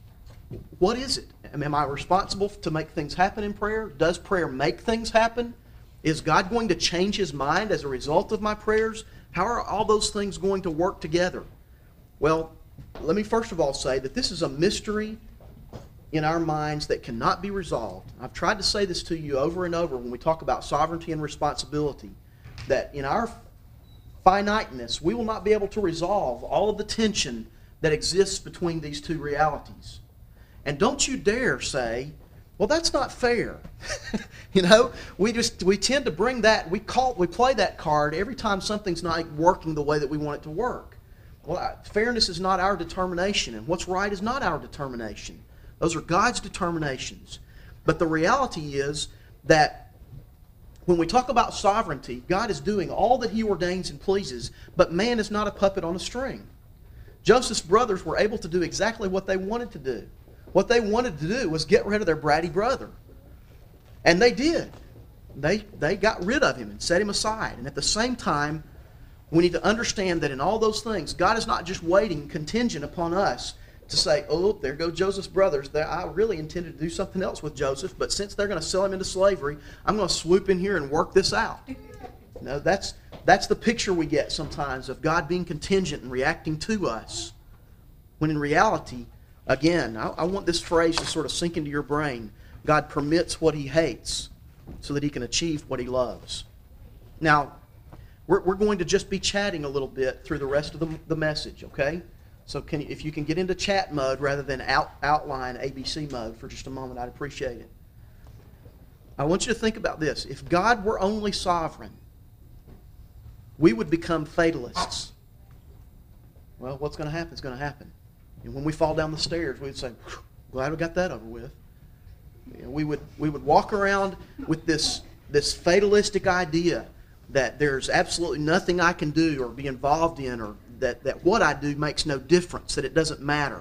Speaker 1: what is it? Am I responsible to make things happen in prayer? Does prayer make things happen? Is God going to change His mind as a result of my prayers? How are all those things going to work together? Well, let me first of all say that this is a mystery in our minds that cannot be resolved. I've tried to say this to you over and over when we talk about sovereignty and responsibility, that in our finiteness, we will not be able to resolve all of the tension that exists between these two realities. And don't you dare say, well, that's not fair. You know, we just we tend to bring that, we call we play that card every time something's not working the way that we want it to work. Well, fairness is not our determination, and what's right is not our determination. Those are God's determinations. But the reality is that when we talk about sovereignty, God is doing all that He ordains and pleases, but man is not a puppet on a string. Joseph's brothers were able to do exactly what they wanted to do. What they wanted to do was get rid of their bratty brother. And they did. They, they got rid of him and set him aside. And at the same time, we need to understand that in all those things, God is not just waiting contingent upon us to say, oh, there go Joseph's brothers. I really intended to do something else with Joseph, but since they're going to sell him into slavery, I'm going to swoop in here and work this out. No, that's, that's the picture we get sometimes of God being contingent and reacting to us. When in reality, again, I, I want this phrase to sort of sink into your brain. God permits what He hates so that He can achieve what He loves. Now, we're, we're going to just be chatting a little bit through the rest of the, the message, okay? So can, if you can get into chat mode rather than out, outline A B C mode for just a moment, I'd appreciate it. I want you to think about this. If God were only sovereign, we would become fatalists. Well, what's going to happen is going to happen. And when we fall down the stairs, we'd say, glad we got that over with. You know, we would we would walk around with this, this fatalistic idea that there's absolutely nothing I can do or be involved in, or that, that what I do makes no difference, that it doesn't matter.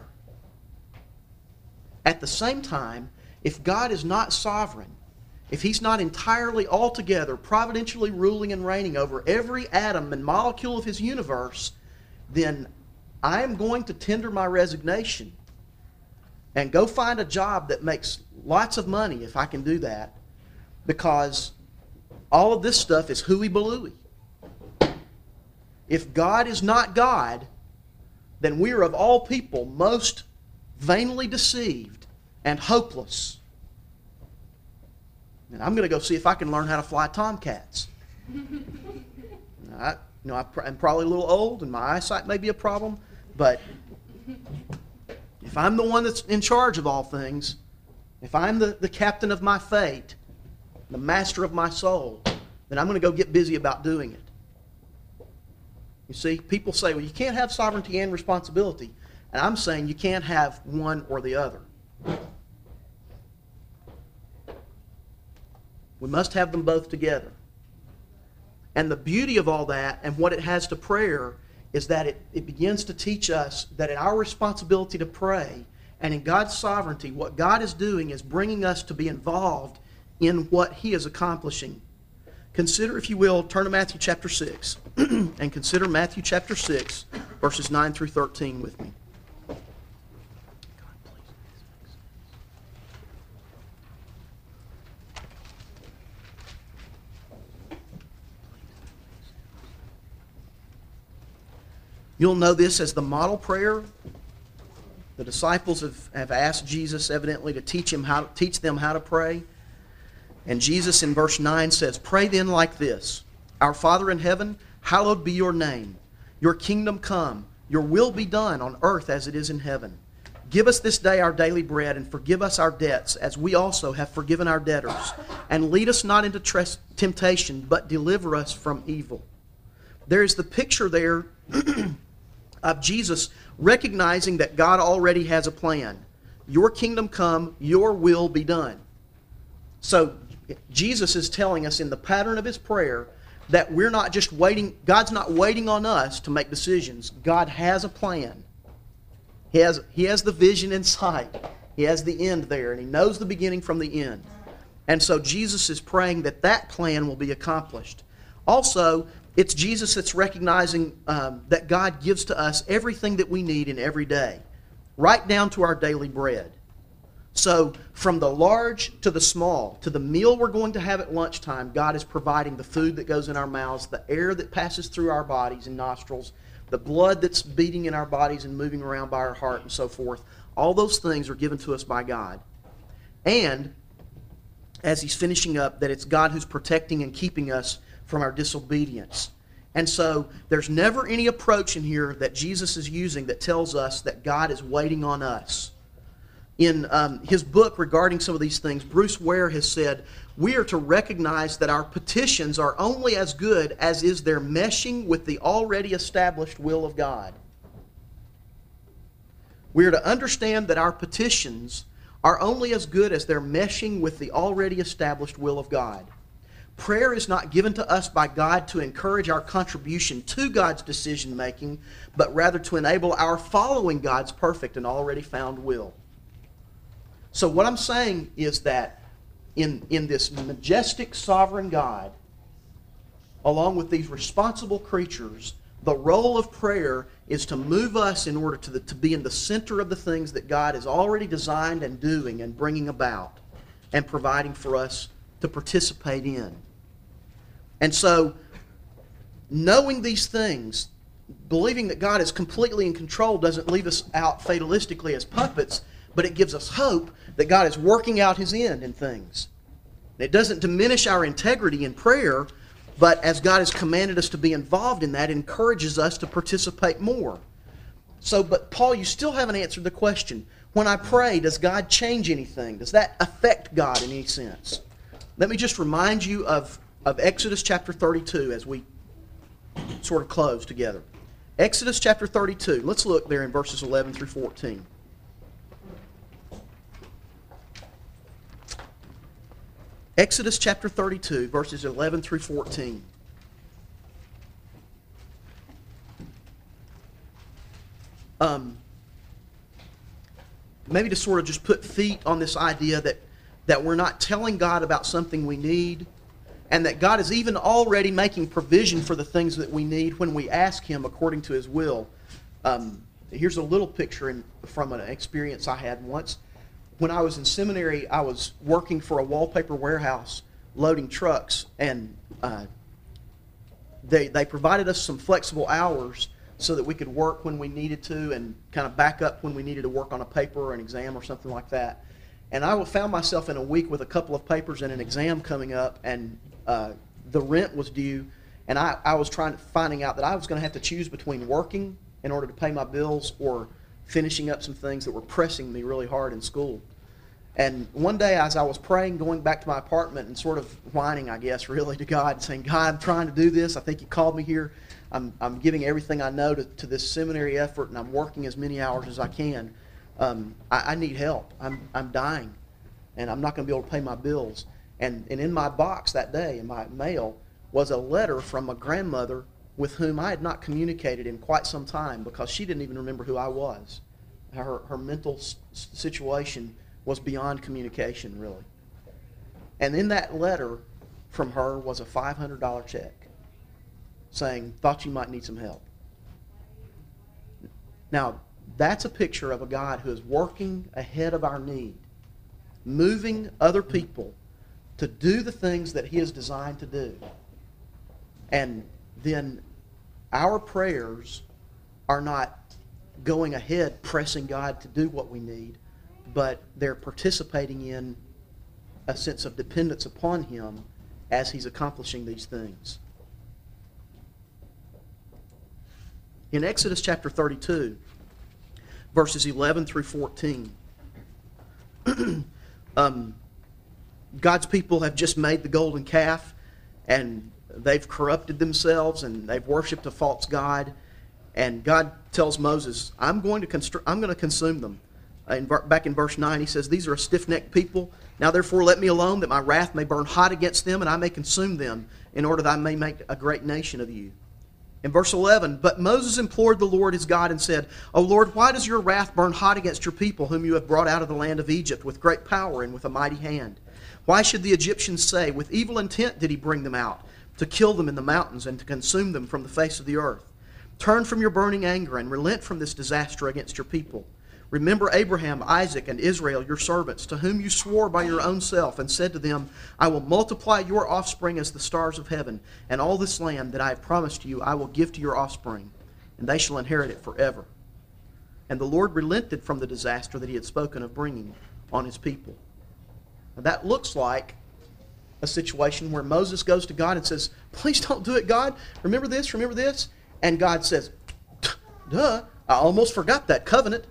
Speaker 1: At the same time, if God is not sovereign, if He's not entirely, altogether, providentially ruling and reigning over every atom and molecule of His universe, then I am going to tender my resignation and go find a job that makes lots of money if I can do that, because all of this stuff is hooey balooey. If God is not God, then we are of all people most vainly deceived and hopeless. And I'm going to go see if I can learn how to fly Tomcats. I, you know, I'm probably a little old and my eyesight may be a problem, but if I'm the one that's in charge of all things, if I'm the, the captain of my fate, the master of my soul, then I'm going to go get busy about doing it. You see, people say, well, you can't have sovereignty and responsibility. And I'm saying you can't have one or the other. We must have them both together. And the beauty of all that and what it has to prayer is that it, it begins to teach us that in our responsibility to pray and in God's sovereignty, what God is doing is bringing us to be involved in what He is accomplishing. Consider, if you will, turn to Matthew chapter six and consider Matthew chapter six, verses nine through thirteen with me. You'll know this as the model prayer. The disciples have, have asked Jesus, evidently, to teach him how to teach them how to pray. And Jesus in verse nine says, "Pray then like this, Our Father in heaven, hallowed be your name. Your kingdom come, your will be done on earth as it is in heaven. Give us this day our daily bread, and forgive us our debts, as we also have forgiven our debtors. And lead us not into tres- temptation, but deliver us from evil." There is the picture there of Jesus recognizing that God already has a plan. Your kingdom come, your will be done. So Jesus is telling us in the pattern of His prayer that we're not just waiting, God's not waiting on us to make decisions. God has a plan. He has, he has the vision in sight. He has the end there, and He knows the beginning from the end. And so Jesus is praying that that plan will be accomplished. Also, it's Jesus that's recognizing um, that God gives to us everything that we need in every day, right down to our daily bread. So from the large to the small, to the meal we're going to have at lunchtime, God is providing the food that goes in our mouths, the air that passes through our bodies and nostrils, the blood that's beating in our bodies and moving around by our heart and so forth. All those things are given to us by God. And as He's finishing up, that it's God who's protecting and keeping us from our disobedience. And so there's never any approach in here that Jesus is using that tells us that God is waiting on us. In um, his book regarding some of these things, Bruce Ware has said, we are to recognize that our petitions are only as good as is their meshing with the already established will of God. We are to understand that our petitions are only as good as their meshing with the already established will of God. Prayer is not given to us by God to encourage our contribution to God's decision-making, but rather to enable our following God's perfect and already found will. So what I'm saying is that in, in this majestic sovereign God, along with these responsible creatures, the role of prayer is to move us in order to, the, to be in the center of the things that God has already designed and doing and bringing about and providing for us to participate in. And so, knowing these things, believing that God is completely in control doesn't leave us out fatalistically as puppets, but it gives us hope that God is working out His end in things. It doesn't diminish our integrity in prayer, but as God has commanded us to be involved in that, it encourages us to participate more. So, but Paul, you still haven't answered the question. When I pray, does God change anything? Does that affect God in any sense? Let me just remind you of, of Exodus chapter thirty-two as we sort of close together. Exodus chapter thirty-two. Let's look there in verses eleven through fourteen. Exodus chapter thirty-two, verses eleven through fourteen. Um, maybe to sort of just put feet on this idea that, that we're not telling God about something we need, and that God is even already making provision for the things that we need when we ask Him according to His will. Um, here's a little picture in, from an experience I had once. When I was in seminary, I was working for a wallpaper warehouse loading trucks, and uh, they, they provided us some flexible hours so that we could work when we needed to and kind of back up when we needed to work on a paper or an exam or something like that. And I found myself in a week with a couple of papers and an exam coming up, and uh, the rent was due, and I, I was trying to finding out that I was going to have to choose between working in order to pay my bills or finishing up some things that were pressing me really hard in school. And one day as I was praying, going back to my apartment and sort of whining, I guess, really to God, saying, God, I'm trying to do this. I think You called me here. I'm, I'm giving everything I know to, to this seminary effort, and I'm working as many hours as I can. Um, I, I need help. I'm, I'm dying, and I'm not going to be able to pay my bills. And, and in my box that day, in my mail, was a letter from a grandmother with whom I had not communicated in quite some time because she didn't even remember who I was. Her, her mental s- situation was beyond communication, really. And in that letter from her was a five hundred dollars check saying, thought you might need some help. Now, that's a picture of a God who is working ahead of our need, moving other people to do the things that He is designed to do. And then our prayers are not going ahead pressing God to do what we need, but they're participating in a sense of dependence upon Him as He's accomplishing these things. In Exodus chapter thirty-two, verses eleven through fourteen, um, God's people have just made the golden calf, and they've corrupted themselves, and they've worshipped a false god. And God tells Moses, I'm going to constr- I'm going to consume them. Uh, in, back in verse nine, He says, these are a stiff-necked people. Now therefore let me alone, that my wrath may burn hot against them, and I may consume them, in order that I may make a great nation of you. In verse eleven, but Moses implored the Lord his God and said, O Lord, why does your wrath burn hot against your people, whom you have brought out of the land of Egypt with great power and with a mighty hand? Why should the Egyptians say, with evil intent did He bring them out, to kill them in the mountains and to consume them from the face of the earth? Turn from your burning anger and relent from this disaster against your people. Remember Abraham, Isaac, and Israel, your servants, to whom you swore by your own self and said to them, I will multiply your offspring as the stars of heaven, and all this land that I have promised you I will give to your offspring, and they shall inherit it forever. And the Lord relented from the disaster that He had spoken of bringing on His people. Now that looks like a situation where Moses goes to God and says, please don't do it, God. Remember this, remember this. And God says, duh, I almost forgot that covenant.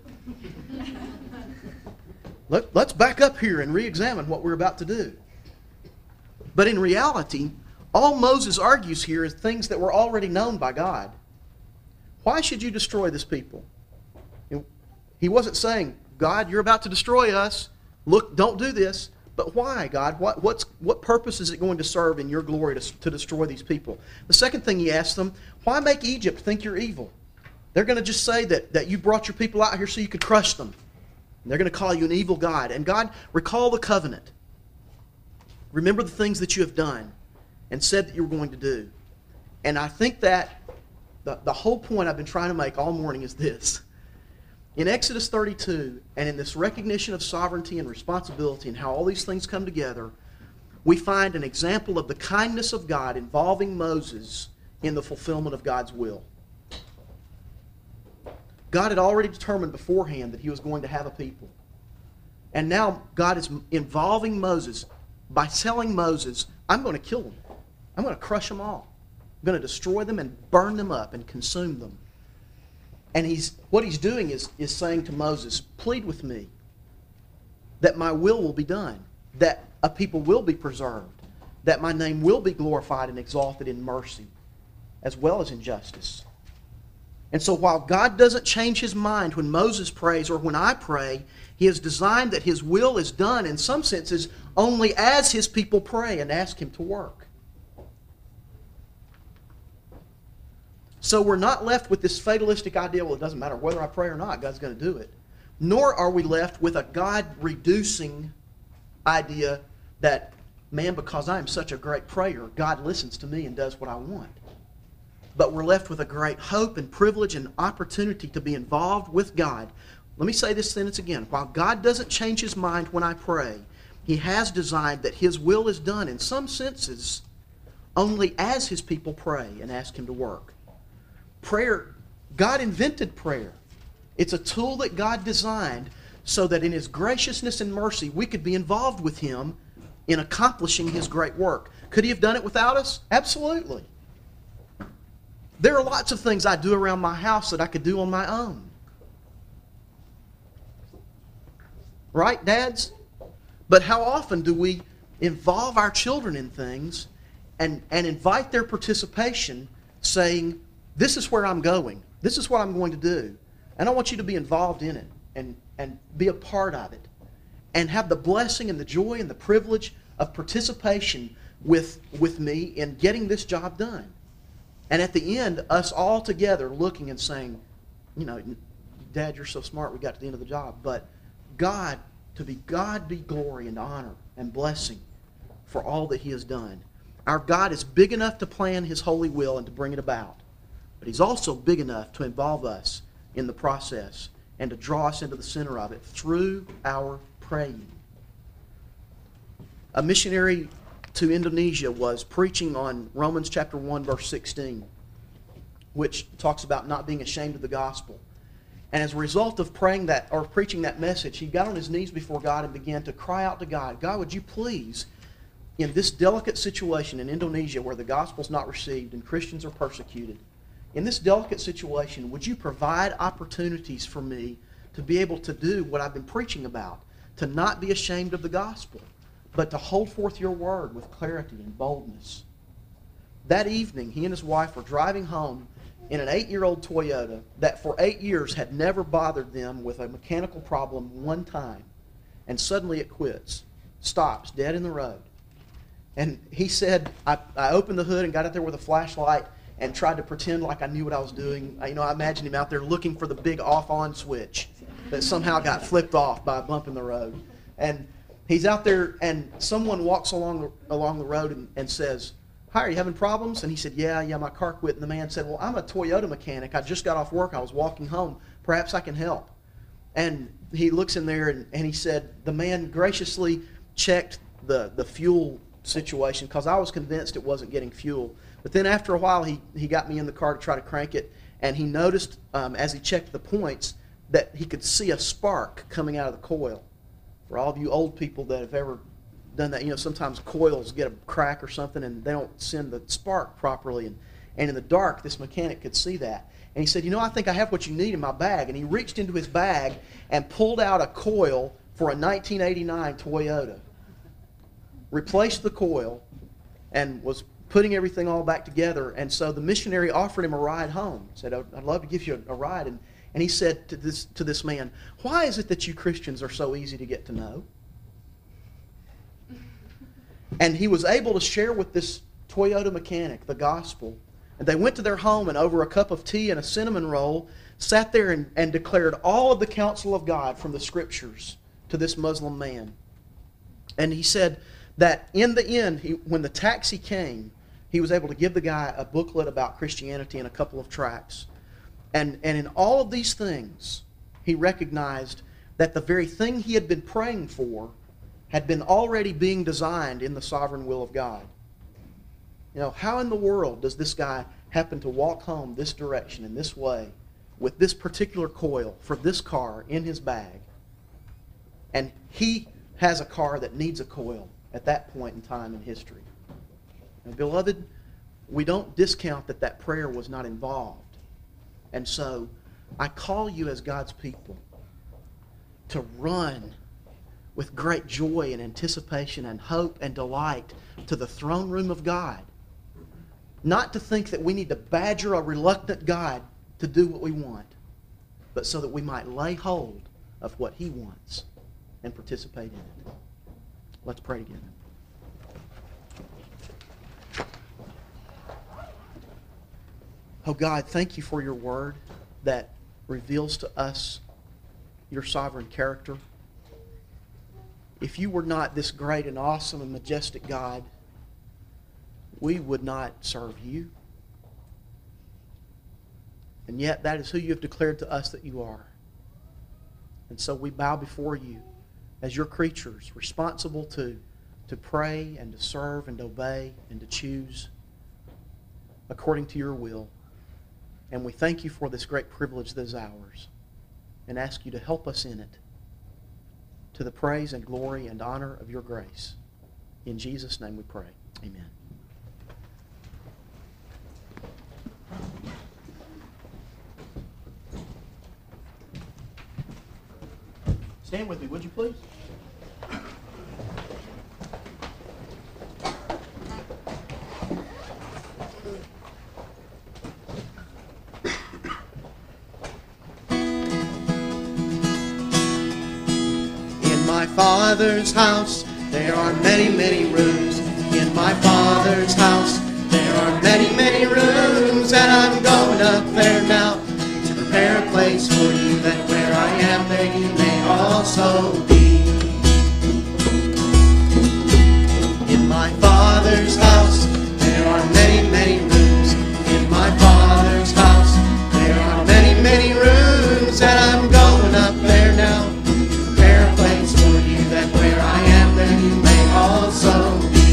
Speaker 1: Let, let's back up here and re-examine what we're about to do. But in reality, all Moses argues here is things that were already known by God. Why should you destroy this people? He wasn't saying, God, you're about to destroy us. Look, don't do this. But why, God? What, what's, what purpose is it going to serve in your glory to, to destroy these people? The second thing He asked them, why make Egypt think you're evil? They're going to just say that, that you brought your people out here so you could crush them. And they're going to call you an evil God. And God, recall the covenant. Remember the things that you have done and said that you were going to do. And I think that the, the whole point I've been trying to make all morning is this. In Exodus thirty-two, and in this recognition of sovereignty and responsibility and how all these things come together, we find an example of the kindness of God involving Moses in the fulfillment of God's will. God had already determined beforehand that He was going to have a people. And now God is involving Moses by telling Moses, I'm going to kill them. I'm going to crush them all. I'm going to destroy them and burn them up and consume them. And he's what he's doing is, is saying to Moses, plead with me that my will will be done, that a people will be preserved, that my name will be glorified and exalted in mercy as well as in justice. And so while God doesn't change His mind when Moses prays or when I pray, He has designed that His will is done in some senses only as His people pray and ask Him to work. So we're not left with this fatalistic idea, well, it doesn't matter whether I pray or not, God's going to do it. Nor are we left with a God-reducing idea that man, because I am such a great prayer, God listens to me and does what I want. But we're left with a great hope and privilege and opportunity to be involved with God. Let me say this sentence again. While God doesn't change His mind when I pray, He has designed that His will is done in some senses only as His people pray and ask Him to work. Prayer, God invented prayer. It's a tool that God designed so that in His graciousness and mercy we could be involved with Him in accomplishing His great work. Could He have done it without us? Absolutely. There are lots of things I do around my house that I could do on my own. Right, dads? But how often do we involve our children in things and, and invite their participation, saying, this is where I'm going. This is what I'm going to do. And I want you to be involved in it and, and be a part of it. And have the blessing and the joy and the privilege of participation with, with me in getting this job done. And at the end, us all together looking and saying, you know, Dad, you're so smart, we got to the end of the job. But God, to be God be glory and honor and blessing for all that He has done. Our God is big enough to plan His holy will and to bring it about. But He's also big enough to involve us in the process and to draw us into the center of it through our praying. A missionary to Indonesia was preaching on Romans chapter one, verse sixteen, which talks about not being ashamed of the gospel. And as a result of praying that or preaching that message, he got on his knees before God and began to cry out to God, God, would you please, in this delicate situation in Indonesia where the gospel's not received and Christians are persecuted, in this delicate situation, would you provide opportunities for me to be able to do what I've been preaching about, to not be ashamed of the gospel, but to hold forth your word with clarity and boldness. That evening, he and his wife were driving home in an eight-year-old Toyota that for eight years had never bothered them with a mechanical problem one time. And suddenly it quits, stops dead in the road. And he said, I, I opened the hood and got out there with a flashlight and tried to pretend like I knew what I was doing. You know, I imagined him out there looking for the big off-on switch that somehow got flipped off by a bump in the road. And he's out there, and someone walks along the, along the road and, and says, hi, are you having problems? And he said, yeah, yeah, my car quit. And the man said, well, I'm a Toyota mechanic. I just got off work. I was walking home. Perhaps I can help. And he looks in there, and, and he said, the man graciously checked the, the fuel situation because I was convinced it wasn't getting fuel. But then after a while, he, he got me in the car to try to crank it, and he noticed um, as he checked the points that he could see a spark coming out of the coil. For all of you old people that have ever done that, you know, sometimes coils get a crack or something and they don't send the spark properly. And, and in the dark, this mechanic could see that. And he said, you know, I think I have what you need in my bag. And he reached into his bag and pulled out a coil for a nineteen eighty-nine Toyota. Replaced the coil and was putting everything all back together. And so the missionary offered him a ride home. He said, I'd love to give you a, a ride. And, and he said to this, to this man, why is it that you Christians are so easy to get to know? And he was able to share with this Toyota mechanic the gospel. And they went to their home and over a cup of tea and a cinnamon roll, sat there and, and declared all of the counsel of God from the Scriptures to this Muslim man. And he said that in the end, he, when the taxi came, he was able to give the guy a booklet about Christianity and a couple of tracts. And, and in all of these things, he recognized that the very thing he had been praying for had been already being designed in the sovereign will of God. You know, how in the world does this guy happen to walk home this direction in this way with this particular coil for this car in his bag? And he has a car that needs a coil at that point in time in history. And beloved, we don't discount that that prayer was not involved. And so I call you as God's people to run with great joy and anticipation and hope and delight to the throne room of God. Not to think that we need to badger a reluctant God to do what we want, but so that we might lay hold of what He wants and participate in it. Let's pray together. Oh God, thank you for your word that reveals to us your sovereign character. if you were not this great and awesome and majestic God, we would not serve you. And yet that is who you have declared to us that you are. And so we bow before you as your creatures, responsible to, to pray and to serve and to obey and to choose according to your will. And we thank you for this great privilege that is ours and ask you to help us in it to the praise and glory and honor of your grace. In Jesus' name we pray. Amen. Stand with me, would you please?
Speaker 2: In my Father's house there are many, many rooms. In my Father's house there are many, many rooms. And I'm going up there now to prepare a place for you, that where I am there you may also be. In my Father's house there are many, many rooms. In my Father's house there are many, many rooms. And I'm going up there now to prepare a place for you, that where I am there you may also be.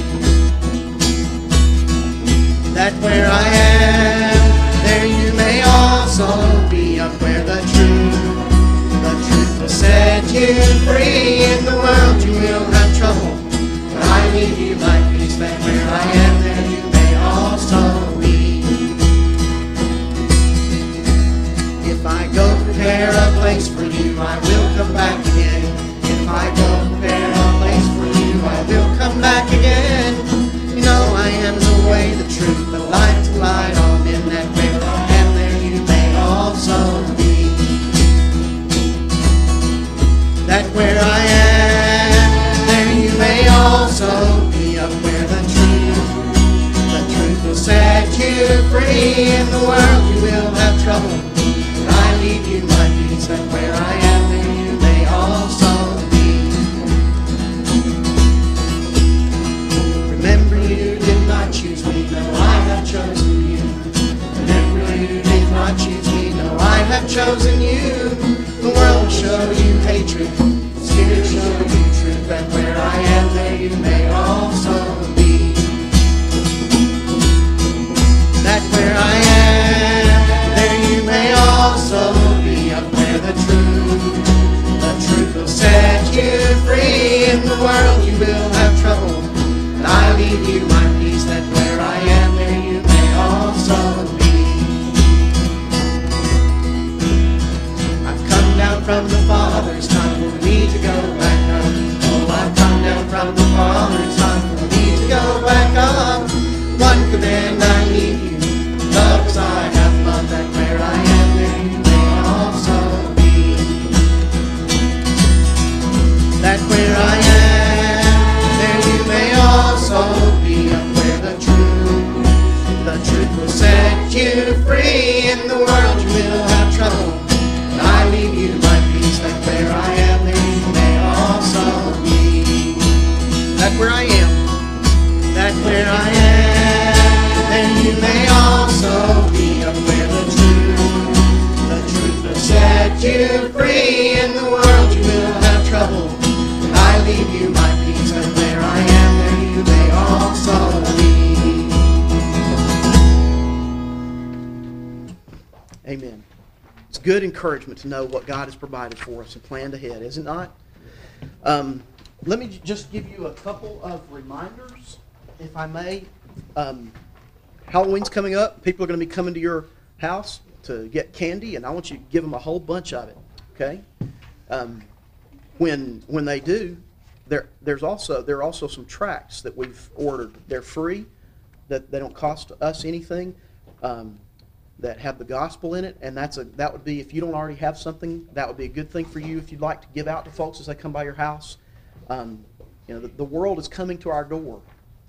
Speaker 2: That where I am there you may also be. Up where the truth, the truth will set you free. In the world you will have trouble, but I leave you my peace. That where I am there you may also be. If I go prepare a place for you, I will come back again. If I go prepare a place for you, I will come back again. You know I am the way, the truth, the life to light all men. That where I am there you may also be. That where I am there you may also be. Up where the truth, the truth will set you free. In the world you will have trouble, but I leave you my peace. That where I am there you may also be. Remember you did not choose me, no, I have chosen you. Remember you did not choose me, no, I have chosen you. The world will show you hatred, Spirit will show you truth. That where I am there you may also be. That where I am there you may also be. Up where the truth, the truth will set you free. In the world you will have trouble, but I leave you my peace. That where I am there you may also be. I've come down from the Father's, time for me to go back up. Oh, I've come down from the Father's, time for me to go back up. One command I leave you, love as I have loved. That where I am there you may also be. That where I am there you may also be. Up where the truth, the truth will set you free. In the world you will have trouble, but I leave you my peace. That where I am there you may also be. That where I am, that where I am there you may also be. Up where the truth, the truth will set you free. In the world you will have trouble, but I leave you my peace. That where I am there you may also be.
Speaker 1: Amen. It's good encouragement to know what God has provided for us and planned ahead, is it not? Um, let me j- just give you a couple of reminders, if I may. Um, Halloween's coming up. People are going to be coming to your house to get candy, and I want you to give them a whole bunch of it. Okay? Um, when when they do, there there's also there are also some tracts that we've ordered. They're free, that they don't cost us anything. Um, that have the gospel in it, and that's a that would be, if you don't already have something, that would be a good thing for you if you'd like to give out to folks as they come by your house. Um, you know, the, the world is coming to our door,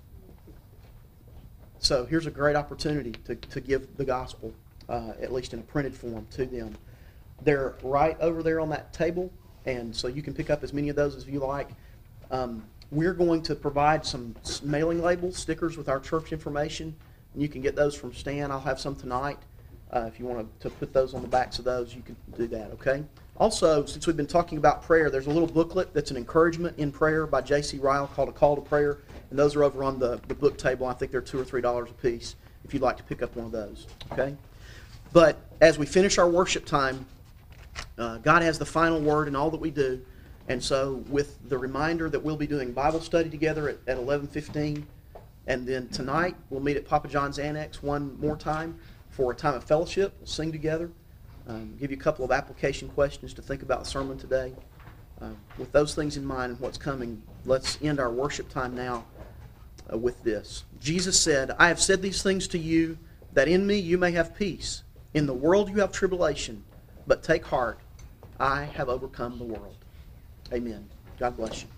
Speaker 1: so here's a great opportunity to, to give the gospel, uh, at least in a printed form, to them. They're right over there on that table, and so you can pick up as many of those as you like. Um, we're going to provide some s- mailing labels, stickers with our church information, and you can get those from Stan. I'll have some tonight. Uh, if you want to put those on the backs of those, you can do that, okay? Also, since we've been talking about prayer, there's a little booklet that's an encouragement in prayer by J C Ryle called A Call to Prayer, and those are over on the, the book table. I think they're two or three dollars a piece if you'd like to pick up one of those, okay? But as we finish our worship time, uh, God has the final word in all that we do, and so with the reminder that we'll be doing Bible study together at, at eleven fifteen, and then tonight we'll meet at Papa John's Annex one more time for a time of fellowship. We'll sing together, um, give you a couple of application questions to think about the sermon today. Uh, with those things in mind and what's coming, let's end our worship time now uh, with this. Jesus said, I have said these things to you, that in me you may have peace. In the world you have tribulation, but take heart, I have overcome the world. Amen. God bless you.